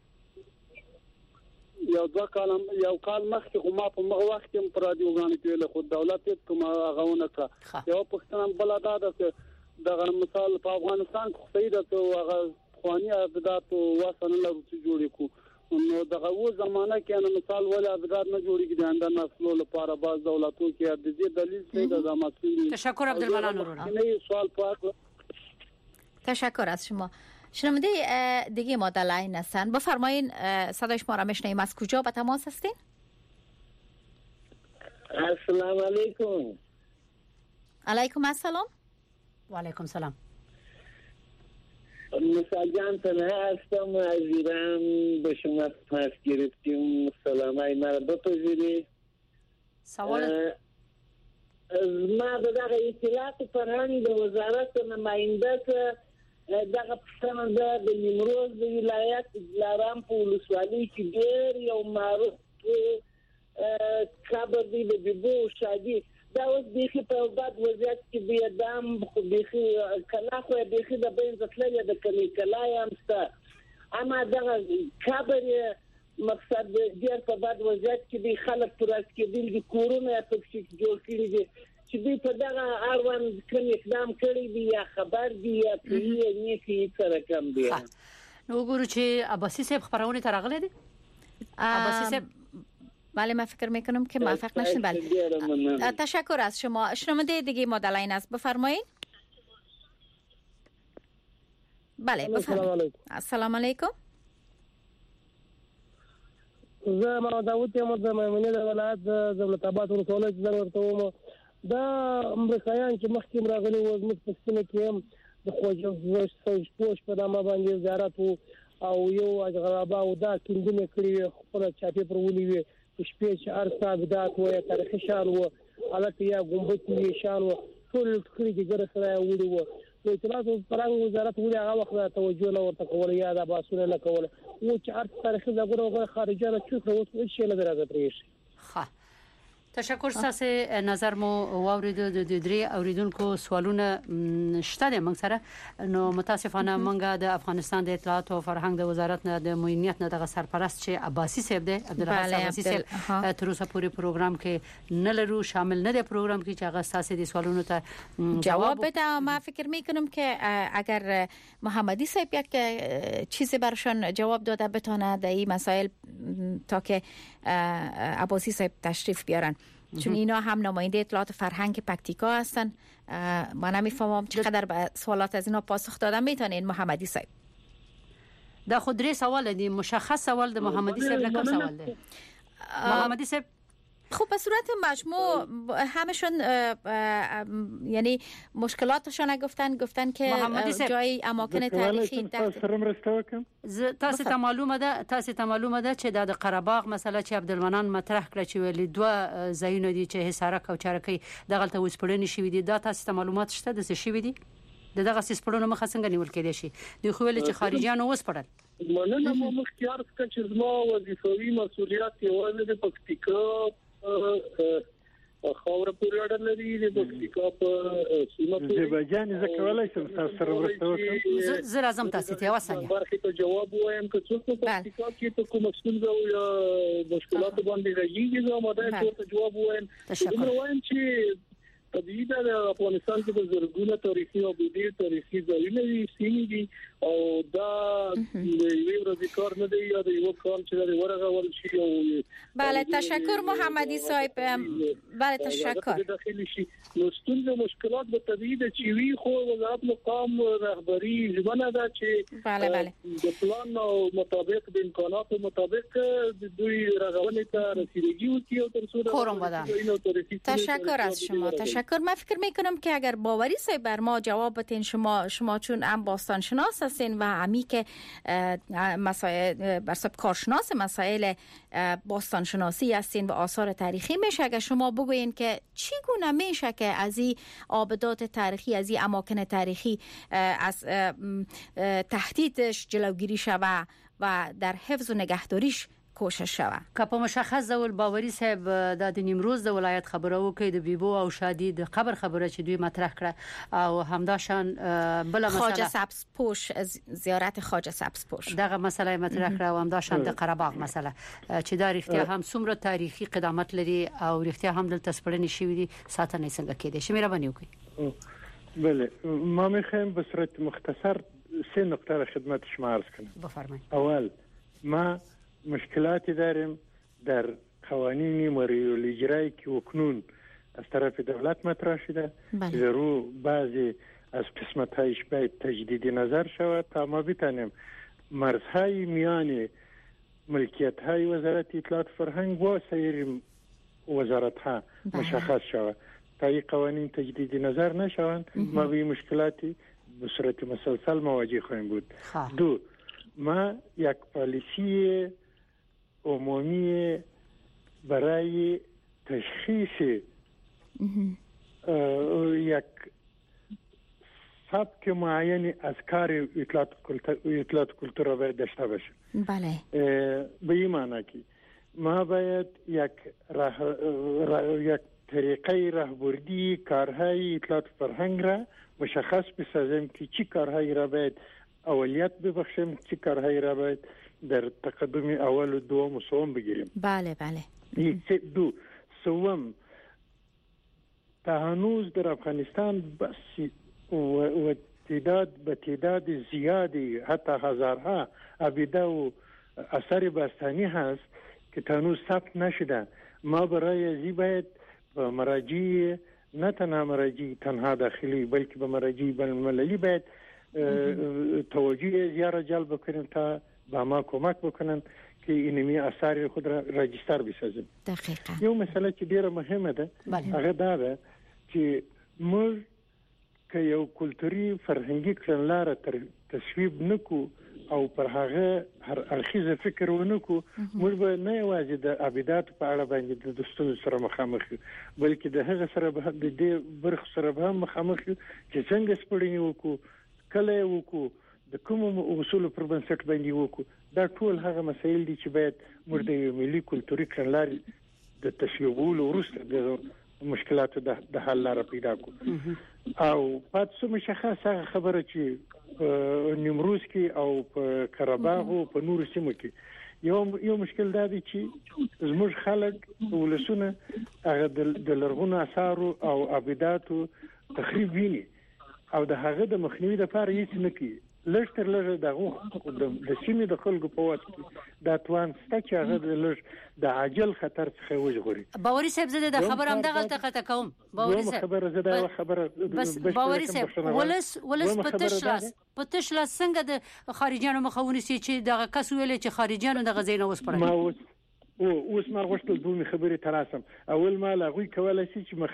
یو دوه کال یو کال مخکې خو ما په مغه وخت کې پر رادیو غانې کې له خود دولت کوم غاونه کړ یو پښتنه بل ادا ده دغه مثال په افغانستان کې سیده ته هغه خواني ابدات او واسنه لرو چې جوړې کو نو دغه و زمانہ کې انا مثال ولا ابدات نه جوړې کې د نسلو لپاره باز دولتو کې د دې دلیل څه د مسئولین. تشکر عبدالمنان ورونه. نه سوال پاک. تشکر از شما. شنونده دیگه ما در لاین هستن، بفرمایین صدای شما را میشنویم. از کجا به تماس هستین؟ السلام علیکم. علیکم السلام. و علیکم سلام. مساجان تنها هستم از ایران به شما تماس گرفتیم. سلامای مرا بپذیرید. سوال ما به دغه اطلاعات فرهنګ د وزارت نماینده ته دغه پښتنه ده د نیمروز د ولایت دلارام په ولسوالۍ کې ډېر یو معروف قبر دی د بیبو شادي دا اوس بیخي په بد وضعیت کې دی دام خو بیخي کلا خو بیخي د بین ځتلې د کلی کلا یم ستا اما دغه قبر مقصد ډېر په بد وضعیت کې دی خلک تراس کې دي کورونه په کې جوړ کړي دي چې دوی په دغه اړوند کوم اقدام کړی دی یا خبر دی یا پیې نه کی سره کم دی. نو ګورو چې عباسی صاحب خبرونه ترغله دي عباسی صاحب. بله من فکر میکنم که موافق نشین. بله تشکر از شما. شنونده دیگه ما در لاین است، بفرمایید. بله بفرمایید. السلام علیکم. زه ما داوود یم د میمونې د ولایت د دولت آباد ولسوالۍ څخه ورته وم. دا امریکایان چې مخکې راغلي وو زموږ په سیمه کې هم د خوځښت سوچ پوش په نامه باندې زیارت او یو اجغرابا او دا کیندنه کړی خپل چاپی پر ولي وي شپې چې ارسا بدات وو تاریخي شان وو حالت یا ګمبد وی شان وو ټول کړی چې ګره سره ولي وو نو اطلاعات فرنګ وزارت ولي هغه وخت توجه نه ورته کول یا دا باسونه نه کول او چې ارس تاریخي زګره خارجه چوک اوس شي نه درغتري شي. ها تشکر. تاسو نظر مو واوریدو د درې اوریدونکو سوالونه شته د موږ سره. نو متاسفانه موږ د افغانستان د اطلاعات او فرهنګ د وزارت نه د معینیت نه د سرپرست چې عباسی صاحب دی عبدالرحمن عباسی صاحب تر اوسه پورې پروګرام کې نه لرو، شامل نه دی پروګرام کې چې هغه تاسو د سوالونو ته جواب بده. ما فکر میکنم که اگر محمدی صاحب یک چیزی برشان جواب داده بتونه در این مسائل تا که عباسی صاحب تشریف بیارن، چون اینا هم نماینده اطلاعات فرهنگ پکتیکا هستن. ما نمیفهمم چقدر به سوالات از اینا پاسخ دادن میتونین محمدی صاحب. دا خود درې سوال دي، مشخص سوال د محمدی صاحب نه کوم سوال دی؟ محمدی صاحب خب به صورت مجموع همشون یعنی مشکلاتشون گفتن گفتن که جای اماکن تاریخی تاسو ته معلومه ده تاسو ته معلومه ده چې د قره‌باغ مسله چې عبدالمنان مطرح کړ چې ویلي دوه ځایونه دي چې حصارک او چارکۍ دغه ته وسپړنې شوې دي. دا تاسو ته معلومات شته د څه شوې دي؟ دغه سیسپړونو مخه څنګه نیول کېدای شي؟ دوی خو ویل چې خارجيانو وسپړل. مننه مو مختار څخه چې زما وظیفوي مسؤلیت یوازې د پکتیکا خاور پورې اړه لري. د پکتیکا په سیمه کې زبجان زکه ولای شم تاسو سره ورته وکړم. زه راځم تاسو ته واسانه برخه ته جواب وایم که څوک په پکتیکا کې ته کوم څنګه او مشکلات باندې راځي زه ماده ته جواب وایم. زه وایم چې طبیعي ده د افغانستان کې د زرګونه تاریخي او بودی تاریخي ځایونه دي سیمې دي او دا یو ورځ کار نه دی یا د یو کال چې د ورغه ول شي او بله تشکر محمدی صاحب. بله تشکر. داخلي شي نو ستونزې مشکلات به طبیعي ده چې وی خو وزارت مقام رهبری ژمنه ده چې بله بله د پلان او مطابق د امکاناتو مطابق د دوی رغونې ته رسیدگی وکړي او تر څو کورم بده. تشکر از شما. تشکر. من فکر میکنم که اگر باوری صاحب بر ما جواب بتین شما شما چون هم باستان شناس هستین و همی که مسائل برساب کارشناس مسائل باستان شناسی هستین و آثار تاریخی میشه اگر شما بگوین که چی گونه میشه که از این آبدات تاریخی از این اماکن تاریخی از تهدیدش جلوگیری شوه و در حفظ و نگهداریش کوشش شوه. که په مشخص ډول باوري صاحب د نیمروز د ولایت خبرو کوي د بیبو او شادي د قبر خبره چې دوی مطرح کړه او همداشان بل مسله خواجه سبز پوش زیارت خواجه سبز پوش دغه مسله مطرح کړه او همداشان د قره‌باغ مسله چې دا اړتیا هم څومره تاریخي قدامت لري او اړتیا هم د تسپړنې شوې دي ساتنه څنګه کېده شي مهرباني وکړئ. بله ما میخوایم به صورت مختصر سه نقطه را خدمت شما عرض کنم. بفرمایید. اول ما مشکلاتی داریم در قوانین مری الاجرایی که اکنون از طرف دولت مطرح شده که رو بعضی از قسمت‌هایش باید تجدید نظر شود تا ما بتانیم مرزهای میان ملکیت‌های وزارت اطلاعات فرهنگ و سایر وزارت‌ها مشخص شود. تا این قوانین تجدید نظر نشوند ما به مشکلاتی به صورت مسلسل مواجه خواهیم بود. دو ما یک پالیسی عمومی برای تشخیص یک سبک معین از کار اطلاعات کلتور را باید داشته باشیم. بله. به این معنی که ما باید یک راه یک طریقه راهبردی کارهای اطلاعات فرهنگ را مشخص بسازیم که چی کارهایی را باید اولیت ببخشیم، چی کارهایی را باید در تقدم اول و دوم و سوم بگیریم. بله بله. دو سوم تا هنوز در افغانستان بس و, و تعداد به تعداد زیادی حتی هزارها ابیده و اثر باستانی هست که تنوز ثبت نشده. ما برای ازی باید به مراجع نه تنها مراجع تنها داخلی بلکه به مراجع بین‌المللی باید توجه زیاد جلب بکنیم تا به ما کمک بکنن که اینمی اثار خود را راجستر بسازیم. دقیقاً. یو مسئله چې ډیره مهمه ده هغه دا ده چې موږ که یو کلتوري فرهنګي کړنلاره تر تصویب نکو او پر هغه هر اړخیزه فکر ونکو موږ به نه یوازې د عبادت په اړه باندې د دوستانو سره مخامخ یو بلکې د هغه سره به د دې برخ سره به مخامخ یو چې څنګه سپړنی وکړو کله وکړو د کوم اصول پر بنسټ باندې وکړو. دا ټول هغه مسایل دي چې باید موږ د ملي کلتوري کړنلارې د تشویقولو وروسته د مشکلاتو د حل لاره پیدا کړو. او پات څه مشخصه خبره چې په نیمروز کې او په قره‌باغ او په نورو سیمو کې یو یو مشکل دا دی چې زموږ خلک ولسونه هغه د لرغونو آثارو او عبادتو تخریب ویني او د هغه د مخنیوي لپاره هیڅ نه کوي. لږ تر لږه د د سیمې د خلکو په واسطه کې دا توان سته چې هغه د لږ د عاجل خطر څخه وژغوري. باوري صاحب زه د خبر هم دغه تقاطع کوم. باوري صاحب خبره زه دا خبره بس باوري صاحب ولس ولس په تشلاس په تشلاس څنګه د خارجيانو مخاوني سي چې دغه کس ویل چې خارجيانو د غزینه اوس پړل ما اوس او اوس ما غوښتل دوه خبرې تراسم. اول ما لا غوي کولای شي چې مخ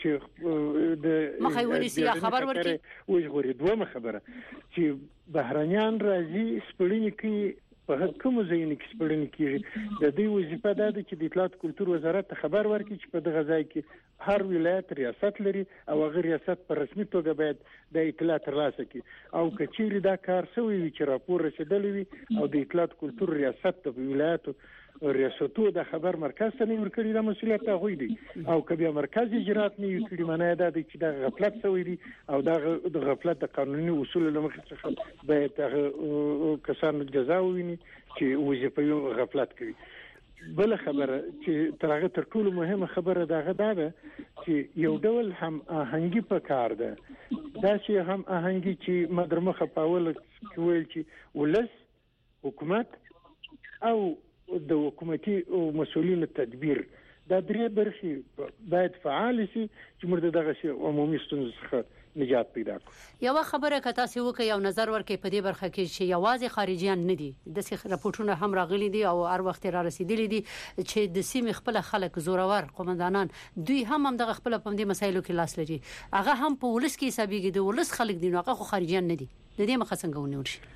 چې د مخاوني سي خبر ورکړي وژغوري. دوه خبره چې بهرانيان راځي سپړنی کې په کوم ځای کې سپړنی کېږي د دې وظیفه ده چې د اطلاعات کلتور وزارت خبر ورکړي چې په دغه ځای کې هر ولایت ریاست لري او هغه ریاست په رسمي توګه باید د اطلاع ترلاسه کړي او کچېری دا کار شوی وي چې راپور رسیدلی وي او د اطلاعات کلتور ریاست په ولایتو ریاستو د خبر مرکز ته نه ورکړي د مسولیت هغه دی او کبه مرکز اجرات نه وکړي معنی دا دی چې د غفلت شوی دی او د غفلت د قانوني اصول له مخې څخه باید کسان جزا وویني چې وظیفه غفلت کوي. بل خبره چې تر هغه تر ټولو مهمه خبره دغه دا ده چې یو ډول هم آهنګي په کار ده. دا چې هم آهنګي چې مدرمخه پاول کوي چې ولس حکومت او د حکومتي او مسؤلینو تدبیر دا درې برخې باید فعال شي چې موږ دغه شی عمومي ستونزې څخه نجات پیدا کړو. یو خبره کته سی وکي یو نظر ورکې په دې برخه کې چې یوازې خارجيان نه دي د څه راپورټونه هم راغلي دي او هر وخت را رسیدلي دي چې د سیمې خپل خلک زورور قومندانان دوی هم هم د خپل په دې مسایلو کې لاس لري. هغه هم په ولس کې حسابيږي د ولس خلک دي نو هغه خو خارجيان نه دي. د دې مخه څنګه ونیول شي؟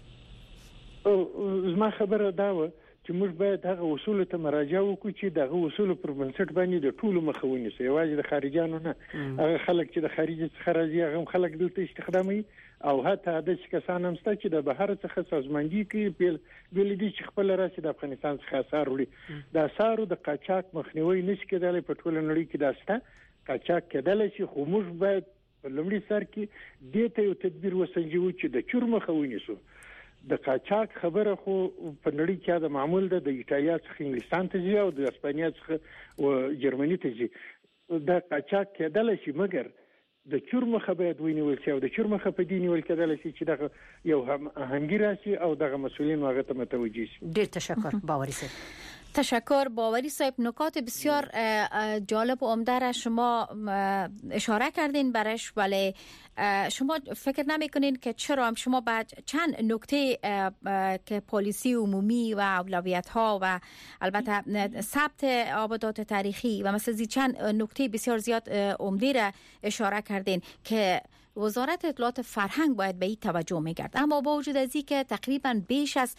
او زما خبره دا و چې موږ باید هغه اصول ته مراجعه وکړو چې دغه اصول پر بنسټ باندې د ټولو مخاوني سي یوازې د خارجيانو نه هغه خلک چې د خارجي څخه راځي هغه خلک دلته استخدامي او حتی د کسان هم ست چې د بهر څخه سازماندهي کوي بل بل دي چې خپل راسي د افغانستان څخه اثر وړي. د اثارو د قاچاق مخنیوي نشي کېدلی په ټول نړۍ کې داسته قاچاق کېدلی شي خو موږ باید په لومړي سر کې د ته یو تدبیر وسنجو چې د چور مخاوني سو د قاچاق خبره خو په نړۍ کې د معمول ده د ایتالیا څخه انګلستان ته ځي او د اسپانیا څخه او جرمني ته ځي. د قاچاق کېدل شي مګر د چورمه خبرې ونیول شي او د چورمه خبرې دی نیول کېدل شي چې دغه یو هم هنګی راشي او دغه مسؤلین هغه ته متوجي شي. ډیر تشکر باوري صاحب. تشکر باوری صاحب. نکات بسیار جالب و عمده را شما اشاره کردین برش ولی شما فکر نمی کنین که چرا هم شما بعد چند نکته که پالیسی عمومی و اولویت ها و البته ثبت آبادات تاریخی و مثلا چند نکته بسیار زیاد عمده را اشاره کردین که وزارت اطلاعات فرهنگ باید به این توجه می‌کرد. اما با وجود از این که تقریبا بیش از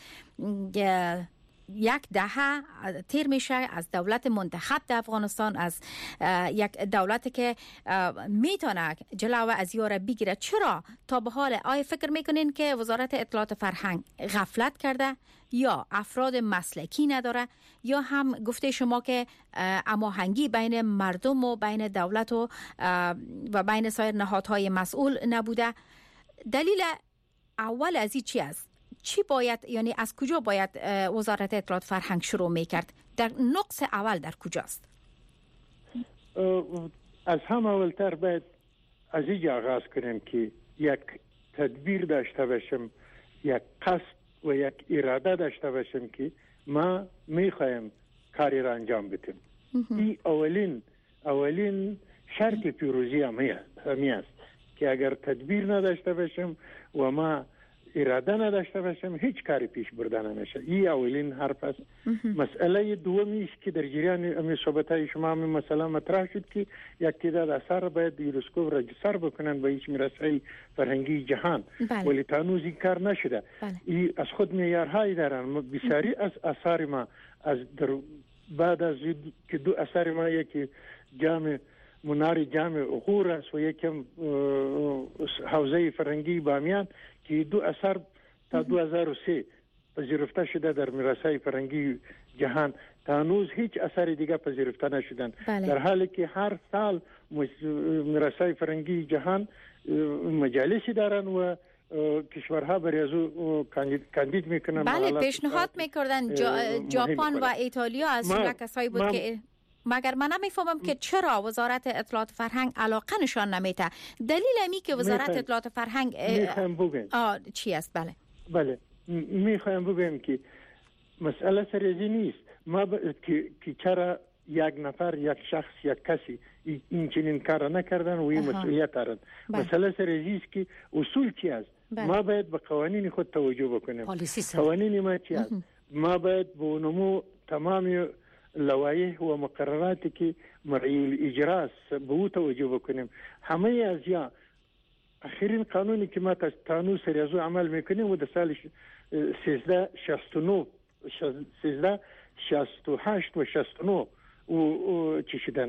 یک دهه تیر میشه از دولت منتخب در افغانستان، از یک دولتی که میتونه جلو از یاره بگیره، چرا تا به حال آیا فکر میکنین که وزارت اطلاعات فرهنگ غفلت کرده یا افراد مسلکی نداره یا هم گفته شما که هماهنگی بین مردم و بین دولت و و بین سایر نهادهای مسئول نبوده؟ دلیل اول از این چی است؟ چی باید، یعنی از کجا باید وزارت اطلاعات فرهنگ شروع میکرد؟ در نقص اول در کجاست؟ از هم اولتر باید از اینجا آغاز کنیم که یک تدبیر داشته باشم، یک قصد و یک اراده داشته باشم که ما میخوایم کاری را انجام بدیم. این اولین اولین شرط پیروزی همی است که اگر تدبیر نداشته باشم و ما اراده نداشته باشم هیچ کاری پیش برده نمیشه. این اولین حرف است. مسئله دومی است که در جریان امی صحبت‌های شما می مثلا مطرح شد که یک تعداد اثر باید یونسکو رجیستر بکنن به هیچ میراث فرهنگی جهان. بله. ولی تا هنوز این کار نشده. بله. این از خود معیارهایی دارن. بسیاری از اثار ما از در بعد از که دو اثر ما یکی جامع منار جامع غور است و یکم حوزه فرهنگی بامیان که دو اثر تا دو هزار و سه پذیرفته شده در میراث‌های فرهنگی جهان. تا هنوز هیچ اثر دیگه پذیرفته نشدن. بله. در حالی که هر سال میراث‌های فرهنگی جهان مجالسی دارن و کشورها برای ازو کاندید میکنن. بله، پیشنهاد میکردن جا، ژاپن و ایتالیا از جمله کسایی بود ما که مگر من نمیفهمم که چرا وزارت اطلاعات فرهنگ علاقه نشان نمیده. دلیل امی که وزارت اطلاعات فرهنگ میخوایم بگم آه چی است؟ بله بله میخوایم بگم که مسئله سریزی نیست. ما ب... که... که چرا یک نفر یک شخص یک کسی این چنین کار نکردن و این مسئولیت دارن. مسئله سریزی است که اصول چی است. بله. ما باید به قوانین خود توجه بکنیم. قوانین ما چی است؟ ما باید به نمو تمام لوایح و مقرراتی که مرعی الاجرا است به او توجه بکنیم. همه از یا آخرین قانونی که ما تانو سریزو عمل میکنیم و در سال سیزده شصت و نه سیزده شصت و هشت و شصت و نه و چی شدن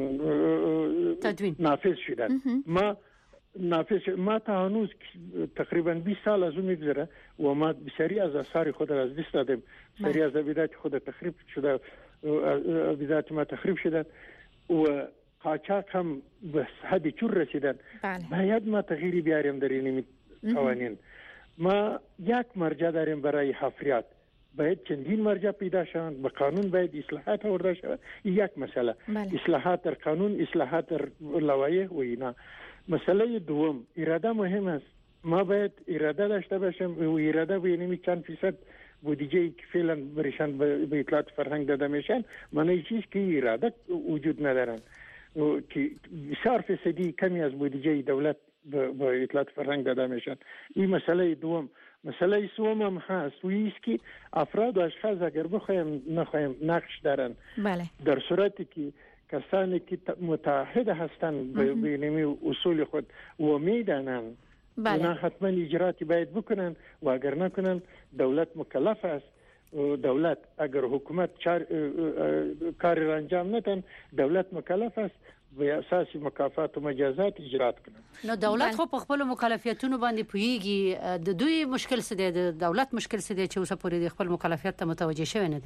تدوین نافذ شدن. ما نافذ ما تا هنوز تقریبا بیست سال از اون میگذره و ما بسیاری از اثار خود را از دست دادیم. بسیاری از ابیدات خود تخریب شده، ابیدات ما تخریب شدن و قاچاق هم به حد چور رسیدن. بله. باید ما تغییری بیاریم در این قوانین. ما یک مرجع داریم برای حفریات، باید چندین مرجع پیدا شوند. به قانون باید اصلاحات آورده شود. یک مسئله. بله. اصلاحات در قانون، اصلاحات در لوایح و اینا. مسئله دوم اراده مهم است. ما باید اراده داشته باشیم و اراده بینیم چند فیصد بودجه که فعلا برشان به اطلاعات فرهنگ داده میشن معنی چیز که اراده وجود ندارن که بسیار فیصدی کمی از بودجه دولت به اطلاعات فرهنگ داده میشن. این مسئله دوم. مسئله سوم هم هست و ایست که افراد و اشخاص اگر بخوایم نخوایم نقش دارن. بله. در صورتی که کسانی که متعهد هستند به بینمی اصول خود و میدانن بله. اونا حتما اجراتی باید بکنن و اگر نکنن دولت مکلف است. دولت اگر حکومت کاری را انجام ندن دولت مکلف است به اساس مکافات و مجازات اجرات کنن. نو دولت خو په خپل مکلفیتونو باندې پویږي. د دوی مشکل څه دی؟ د دولت مشکل څه دی چې اوسه پورې د خپل مکلفیت ته متوجه شوی نه دی؟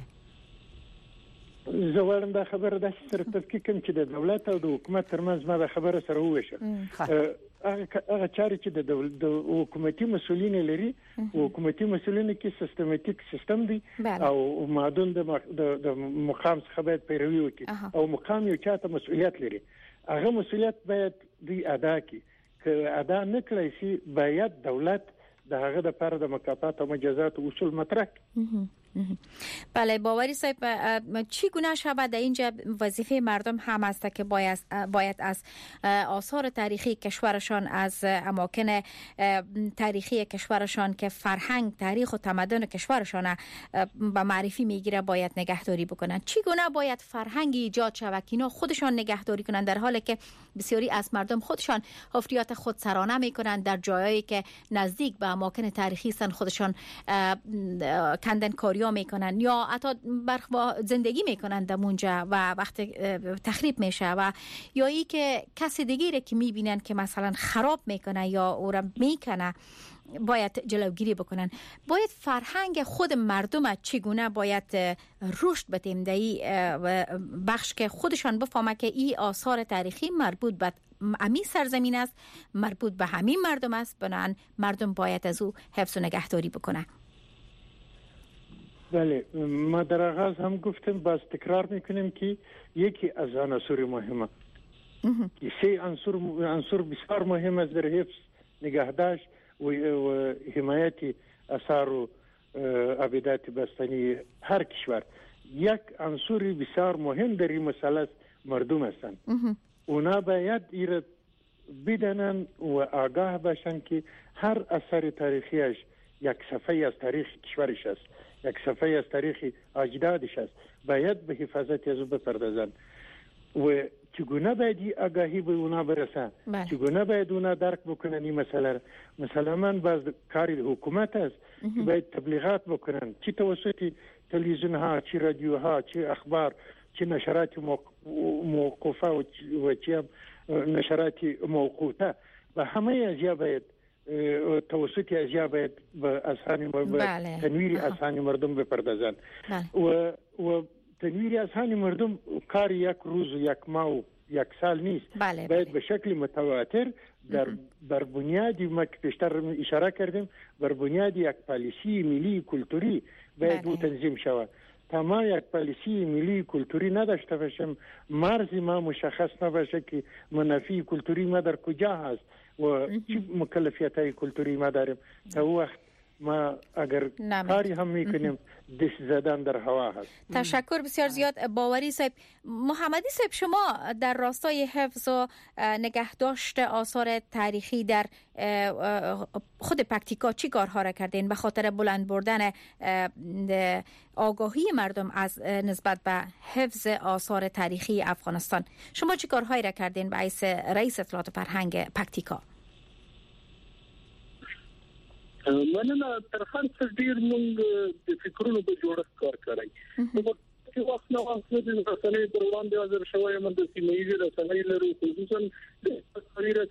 زه وایم دا خبره د سره تفکیک کوم چې د دولت او د حکومت ترمنځ ما د خبره سره وویشم. هغه چارې چې د حکومتي مسؤلین لري، حکومتي مسؤلین کې سیستماتیک سیستم دی او مادون د مقام څخه باید پیروي وکړي او مقام یو چاته مسؤلیت لري. هغه مسؤلیت باید دوی ادا کړي. که ادا نه کړی شي باید دولت د هغه د پر د مکافات او مجازات اصول مطرح کړي. بله باوری صاحب چی گونه شود در اینجا وظیفه مردم هم است که باید, باید از آثار تاریخی کشورشان، از اماکن تاریخی کشورشان که فرهنگ تاریخ و تمدن کشورشان به معرفی میگیره باید نگهداری بکنن. چی گونه باید فرهنگی ایجاد شود که اینا خودشان نگهداری کنن در حالی که بسیاری از مردم خودشان حفریات خودسرانه میکنن در جایایی که نزدیک به اماکن تاریخی هستند خودشان کندن کاری میکنن یا حتی زندگی میکنن در اونجا و وقت تخریب میشه و یا ای که کسی دیگه که میبینن که مثلا خراب میکنه یا او را میکنه باید جلوگیری بکنن. باید فرهنگ خود مردم چگونه باید رشد بدیم در این بخش که خودشان بفهمه که این آثار تاریخی مربوط به امی سرزمین است، مربوط به همین مردم است، بنابراین مردم باید از او حفظ و نگهداری بکنن. بله ما در آغاز هم گفتم باز تکرار میکنیم که یکی از عناصر مهمه سه عنصر عنصر بسیار مهم است در حفظ نگهداشت و حمایت آثار و آبادات بستانی هر کشور یک عنصر بسیار مهم در این مسئله مردم هستند. اونا باید ایراد بدانن و آگاه باشن که هر اثر تاریخیش یک صفحه از تاریخ کشورش است، یک صفحه از تاریخ اجدادش است، باید به حفاظت از او بپردازن و چگونه باید آگاهی به اونا برسن، چگونه باید اونا درک بکنن این مسئله. مثلا من باز کار حکومت است که باید تبلیغات بکنن، چی توسط تلویزیون ها، چی رادیو ها، چی اخبار، چی نشرات موقوفه و چی نشرات موقوته و همه ازیا باید توسط ازیا باید به اذهان مردم تنویر اذهان مردم بپردازن و و تنویر اذهان مردم کار یک روز و یک ماه یک سال نیست. بله باید بله. به شکل متواتر در بر بنیادی ما که پیشتر اشاره کردیم بر بنیاد یک پالیسی ملی کلتوری باید بله. تنظیم شود. تا ما یک پالیسی ملی کلتوری نداشته باشیم، مرز ما مشخص نباشه که منافع کلتوری ما در کجا هست و چه مکلفیت‌های کلتوری ما داریم، تا وقت ما اگر کاری هم میکنیم دست زدن در هوا هست. تشکر بسیار زیاد باوری صاحب. محمدی صاحب، شما در راستای حفظ و نگهداشت آثار تاریخی در خود پکتیکا چی کارها را کردین به خاطر بلند بردن آگاهی مردم از نسبت به حفظ آثار تاریخی افغانستان؟ شما چی کارهایی را کردین به حیث رئیس اطلاعات فرهنگ پکتیکا؟ مننه. تر هر څه ډیر موږ د فکرونو په جوړښت کار کوي. نو چې وخت نو وخت د رسنۍ پر وړاندې حاضر شوی یم د سیمې د رسنۍ لرو خصوصا د تقریر.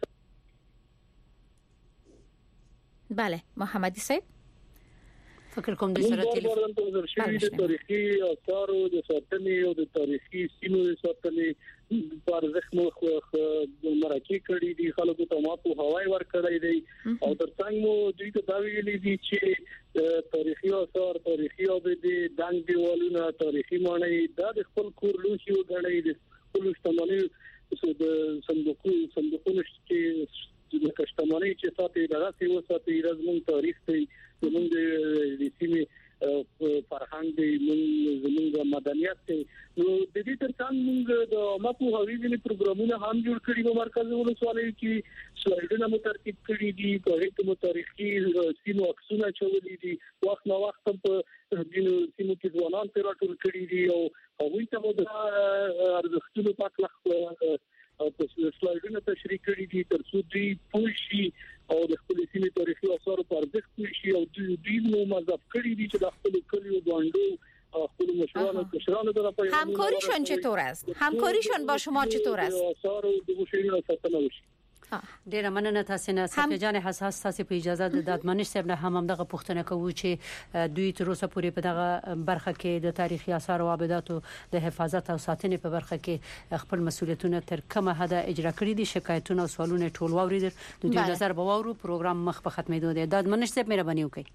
بله محمدی صاحب، فکر کوم د سره تلفون د تاریخي آثار او د ساتنې او د تاریخي سیمو د ساتنې پر زخم خو مرکه کړي دي، خلکو ته ماته هواي ور کړی دی او ترڅنګ مو دوی ته دا ویلي دي چې تاریخي آثار، تاریخي آبادی، دنګ دیوالونه، تاریخي ماڼۍ دا د خپل کور لوشي او غړي د خپل شتمنۍ د صندوقونو صندوقونو چې د کشتمنۍ چې ساتي دراسي وساتي رزمون تاریخ دی، زموږ د سیمې فرهنګ دی، زموږ مدنیت دی. نو د دې ترڅنګ موږ د ماپو هوی ویلي پروګرامونه هم جوړ کړي په مرکز ولسوالۍ کې، سلایډونه مو ترتیب کړي دي، په هیڅ مو تاریخي سیمو عکسونه چولې دي، وخت نو وخت په دینو سیمو کې ځوانان تر ټول کړي دي او هغوی ته مو د ارزښتونو په اړه او په سلایډونو تشریح کړي دي ترڅو دوی پوه شي او د خپل سیمې تاریخي آثار په ارزښت پوه شي او دوی نو مذهب کړي دي چې د خپل کلیو باندې خپل مشرانو کشرانو د راپای همکاریشون چطور است؟ همکاریشون با شما چطور است؟ آثار د مشرانو ساتنه وشي. ډیره مننه تاسو نه صفیه جان حساس تاسو په اجازه د دادمنش صاحب نه هم دغه پوښتنه کوو چې دوی تر اوسه پورې په دغه برخه کې د تاریخي آثار او آباداتو د حفاظت او ساتنې په برخه کې خپل مسولیتونه تر کومه حد اجرا کړي دي. شکایتونه او سوالونه ټول واوریدل، د دوی نظر به واورو. پروګرام مخ په ختمېدو دی. دادمنش صاحب مهرباني وکړئ.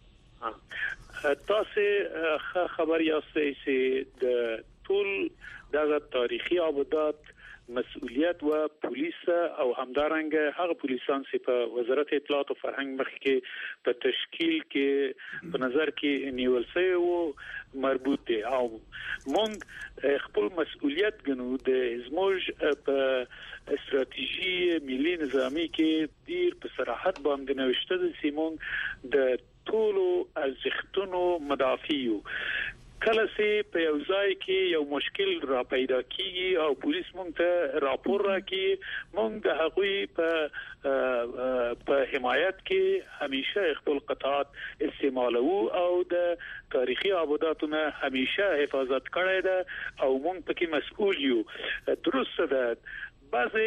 تاسو خبر یاستئ چې د ټول دغه تاریخي آبادات مسؤلیت و پولیس او همدارنګ هغه پولیسان چې په وزارت اطلاعات او فرهنګ مخ کې په تشکیل کې په نظر کې نیول شوی او مربوط دي او موږ خپل مسؤلیت ګنو د زموږ په استراتیژي ملي نظامی کې ډیر په صراحت باندې نوشته دي چې موږ د ټولو ارزښتونو مدافعو. کله چې په یو ځای کې یو مشکل را پیدا کیږي او پولیس مونږ ته راپور راکړي، مونږ د هغوی په په حمایت کې همیشه خپل قطعات استعمالو او د تاریخي آباداتونه همیشه حفاظت کړی ده او مونږ پکې مسؤل یو. درسته ده بعضی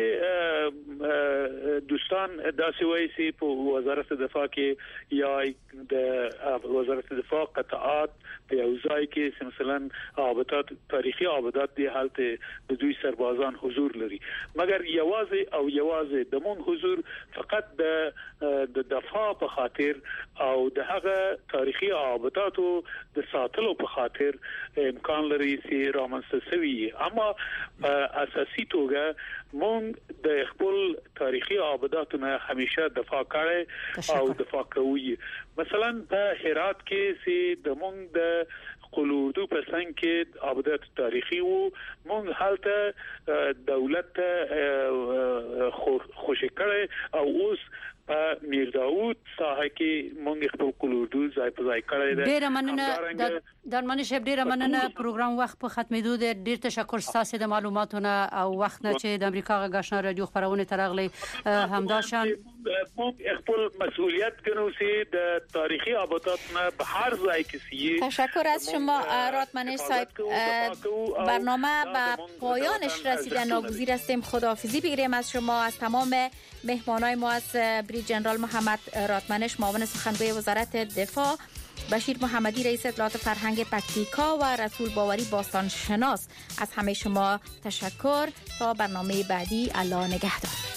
دوستان داسې وایي چې په وزارت دفاع کې یا د وزارت دفاع قطعات په یو ځای کې مثلا آبادات تاریخي آبادات دی حالت د دوی سربازان حضور لري، مګر یوازې او یوازې د مون حضور فقط د د دفاع په خاطر او د هغه تاریخي آباداتو د ساتلو په خاطر امکان لري چې رامنځته شوی، اما اساسي توګه مونږ د خپل تاریخي آباداتونه همیشه دفاع کړي او دفاع کوي. مثلا په هرات کې سي د مونږ د قلودو په څنګه کې آبادات تاریخي وو، مونږ حالته دولت خوشی کړي او اوس میر داوود ساحه کې مونږ خپل قلودو ځای په ځای کړی دی. ډیر مننه د درمنې شپ، ډیر مننه. پروګرام وخت په ختمېدو دی. ډیر تشکر ستاسو د معلوماتونو او وخت نه چې د امریکا غږ رادیو خبرونه ترغلي. همداشان مونږ خپل مسئولیت ګڼو چې د تاریخي آباداتنا به هر ځای کې سي. تشکر از شما راتمنش صاحب. برنامه به پایانش رسیده، ناگزیر هستیم خداحافظی بگیریم از شما. از تمام مهمانای ما، از بریگیدیر جنرال محمد راتمنش معاون سخنگوی وزارت دفاع، بشیر محمدی رئیس اطلاعات فرهنگ پکتیکا و رسول باوری باستان شناس، از همه شما تشکر. تا برنامه بعدی، الله نگهدار.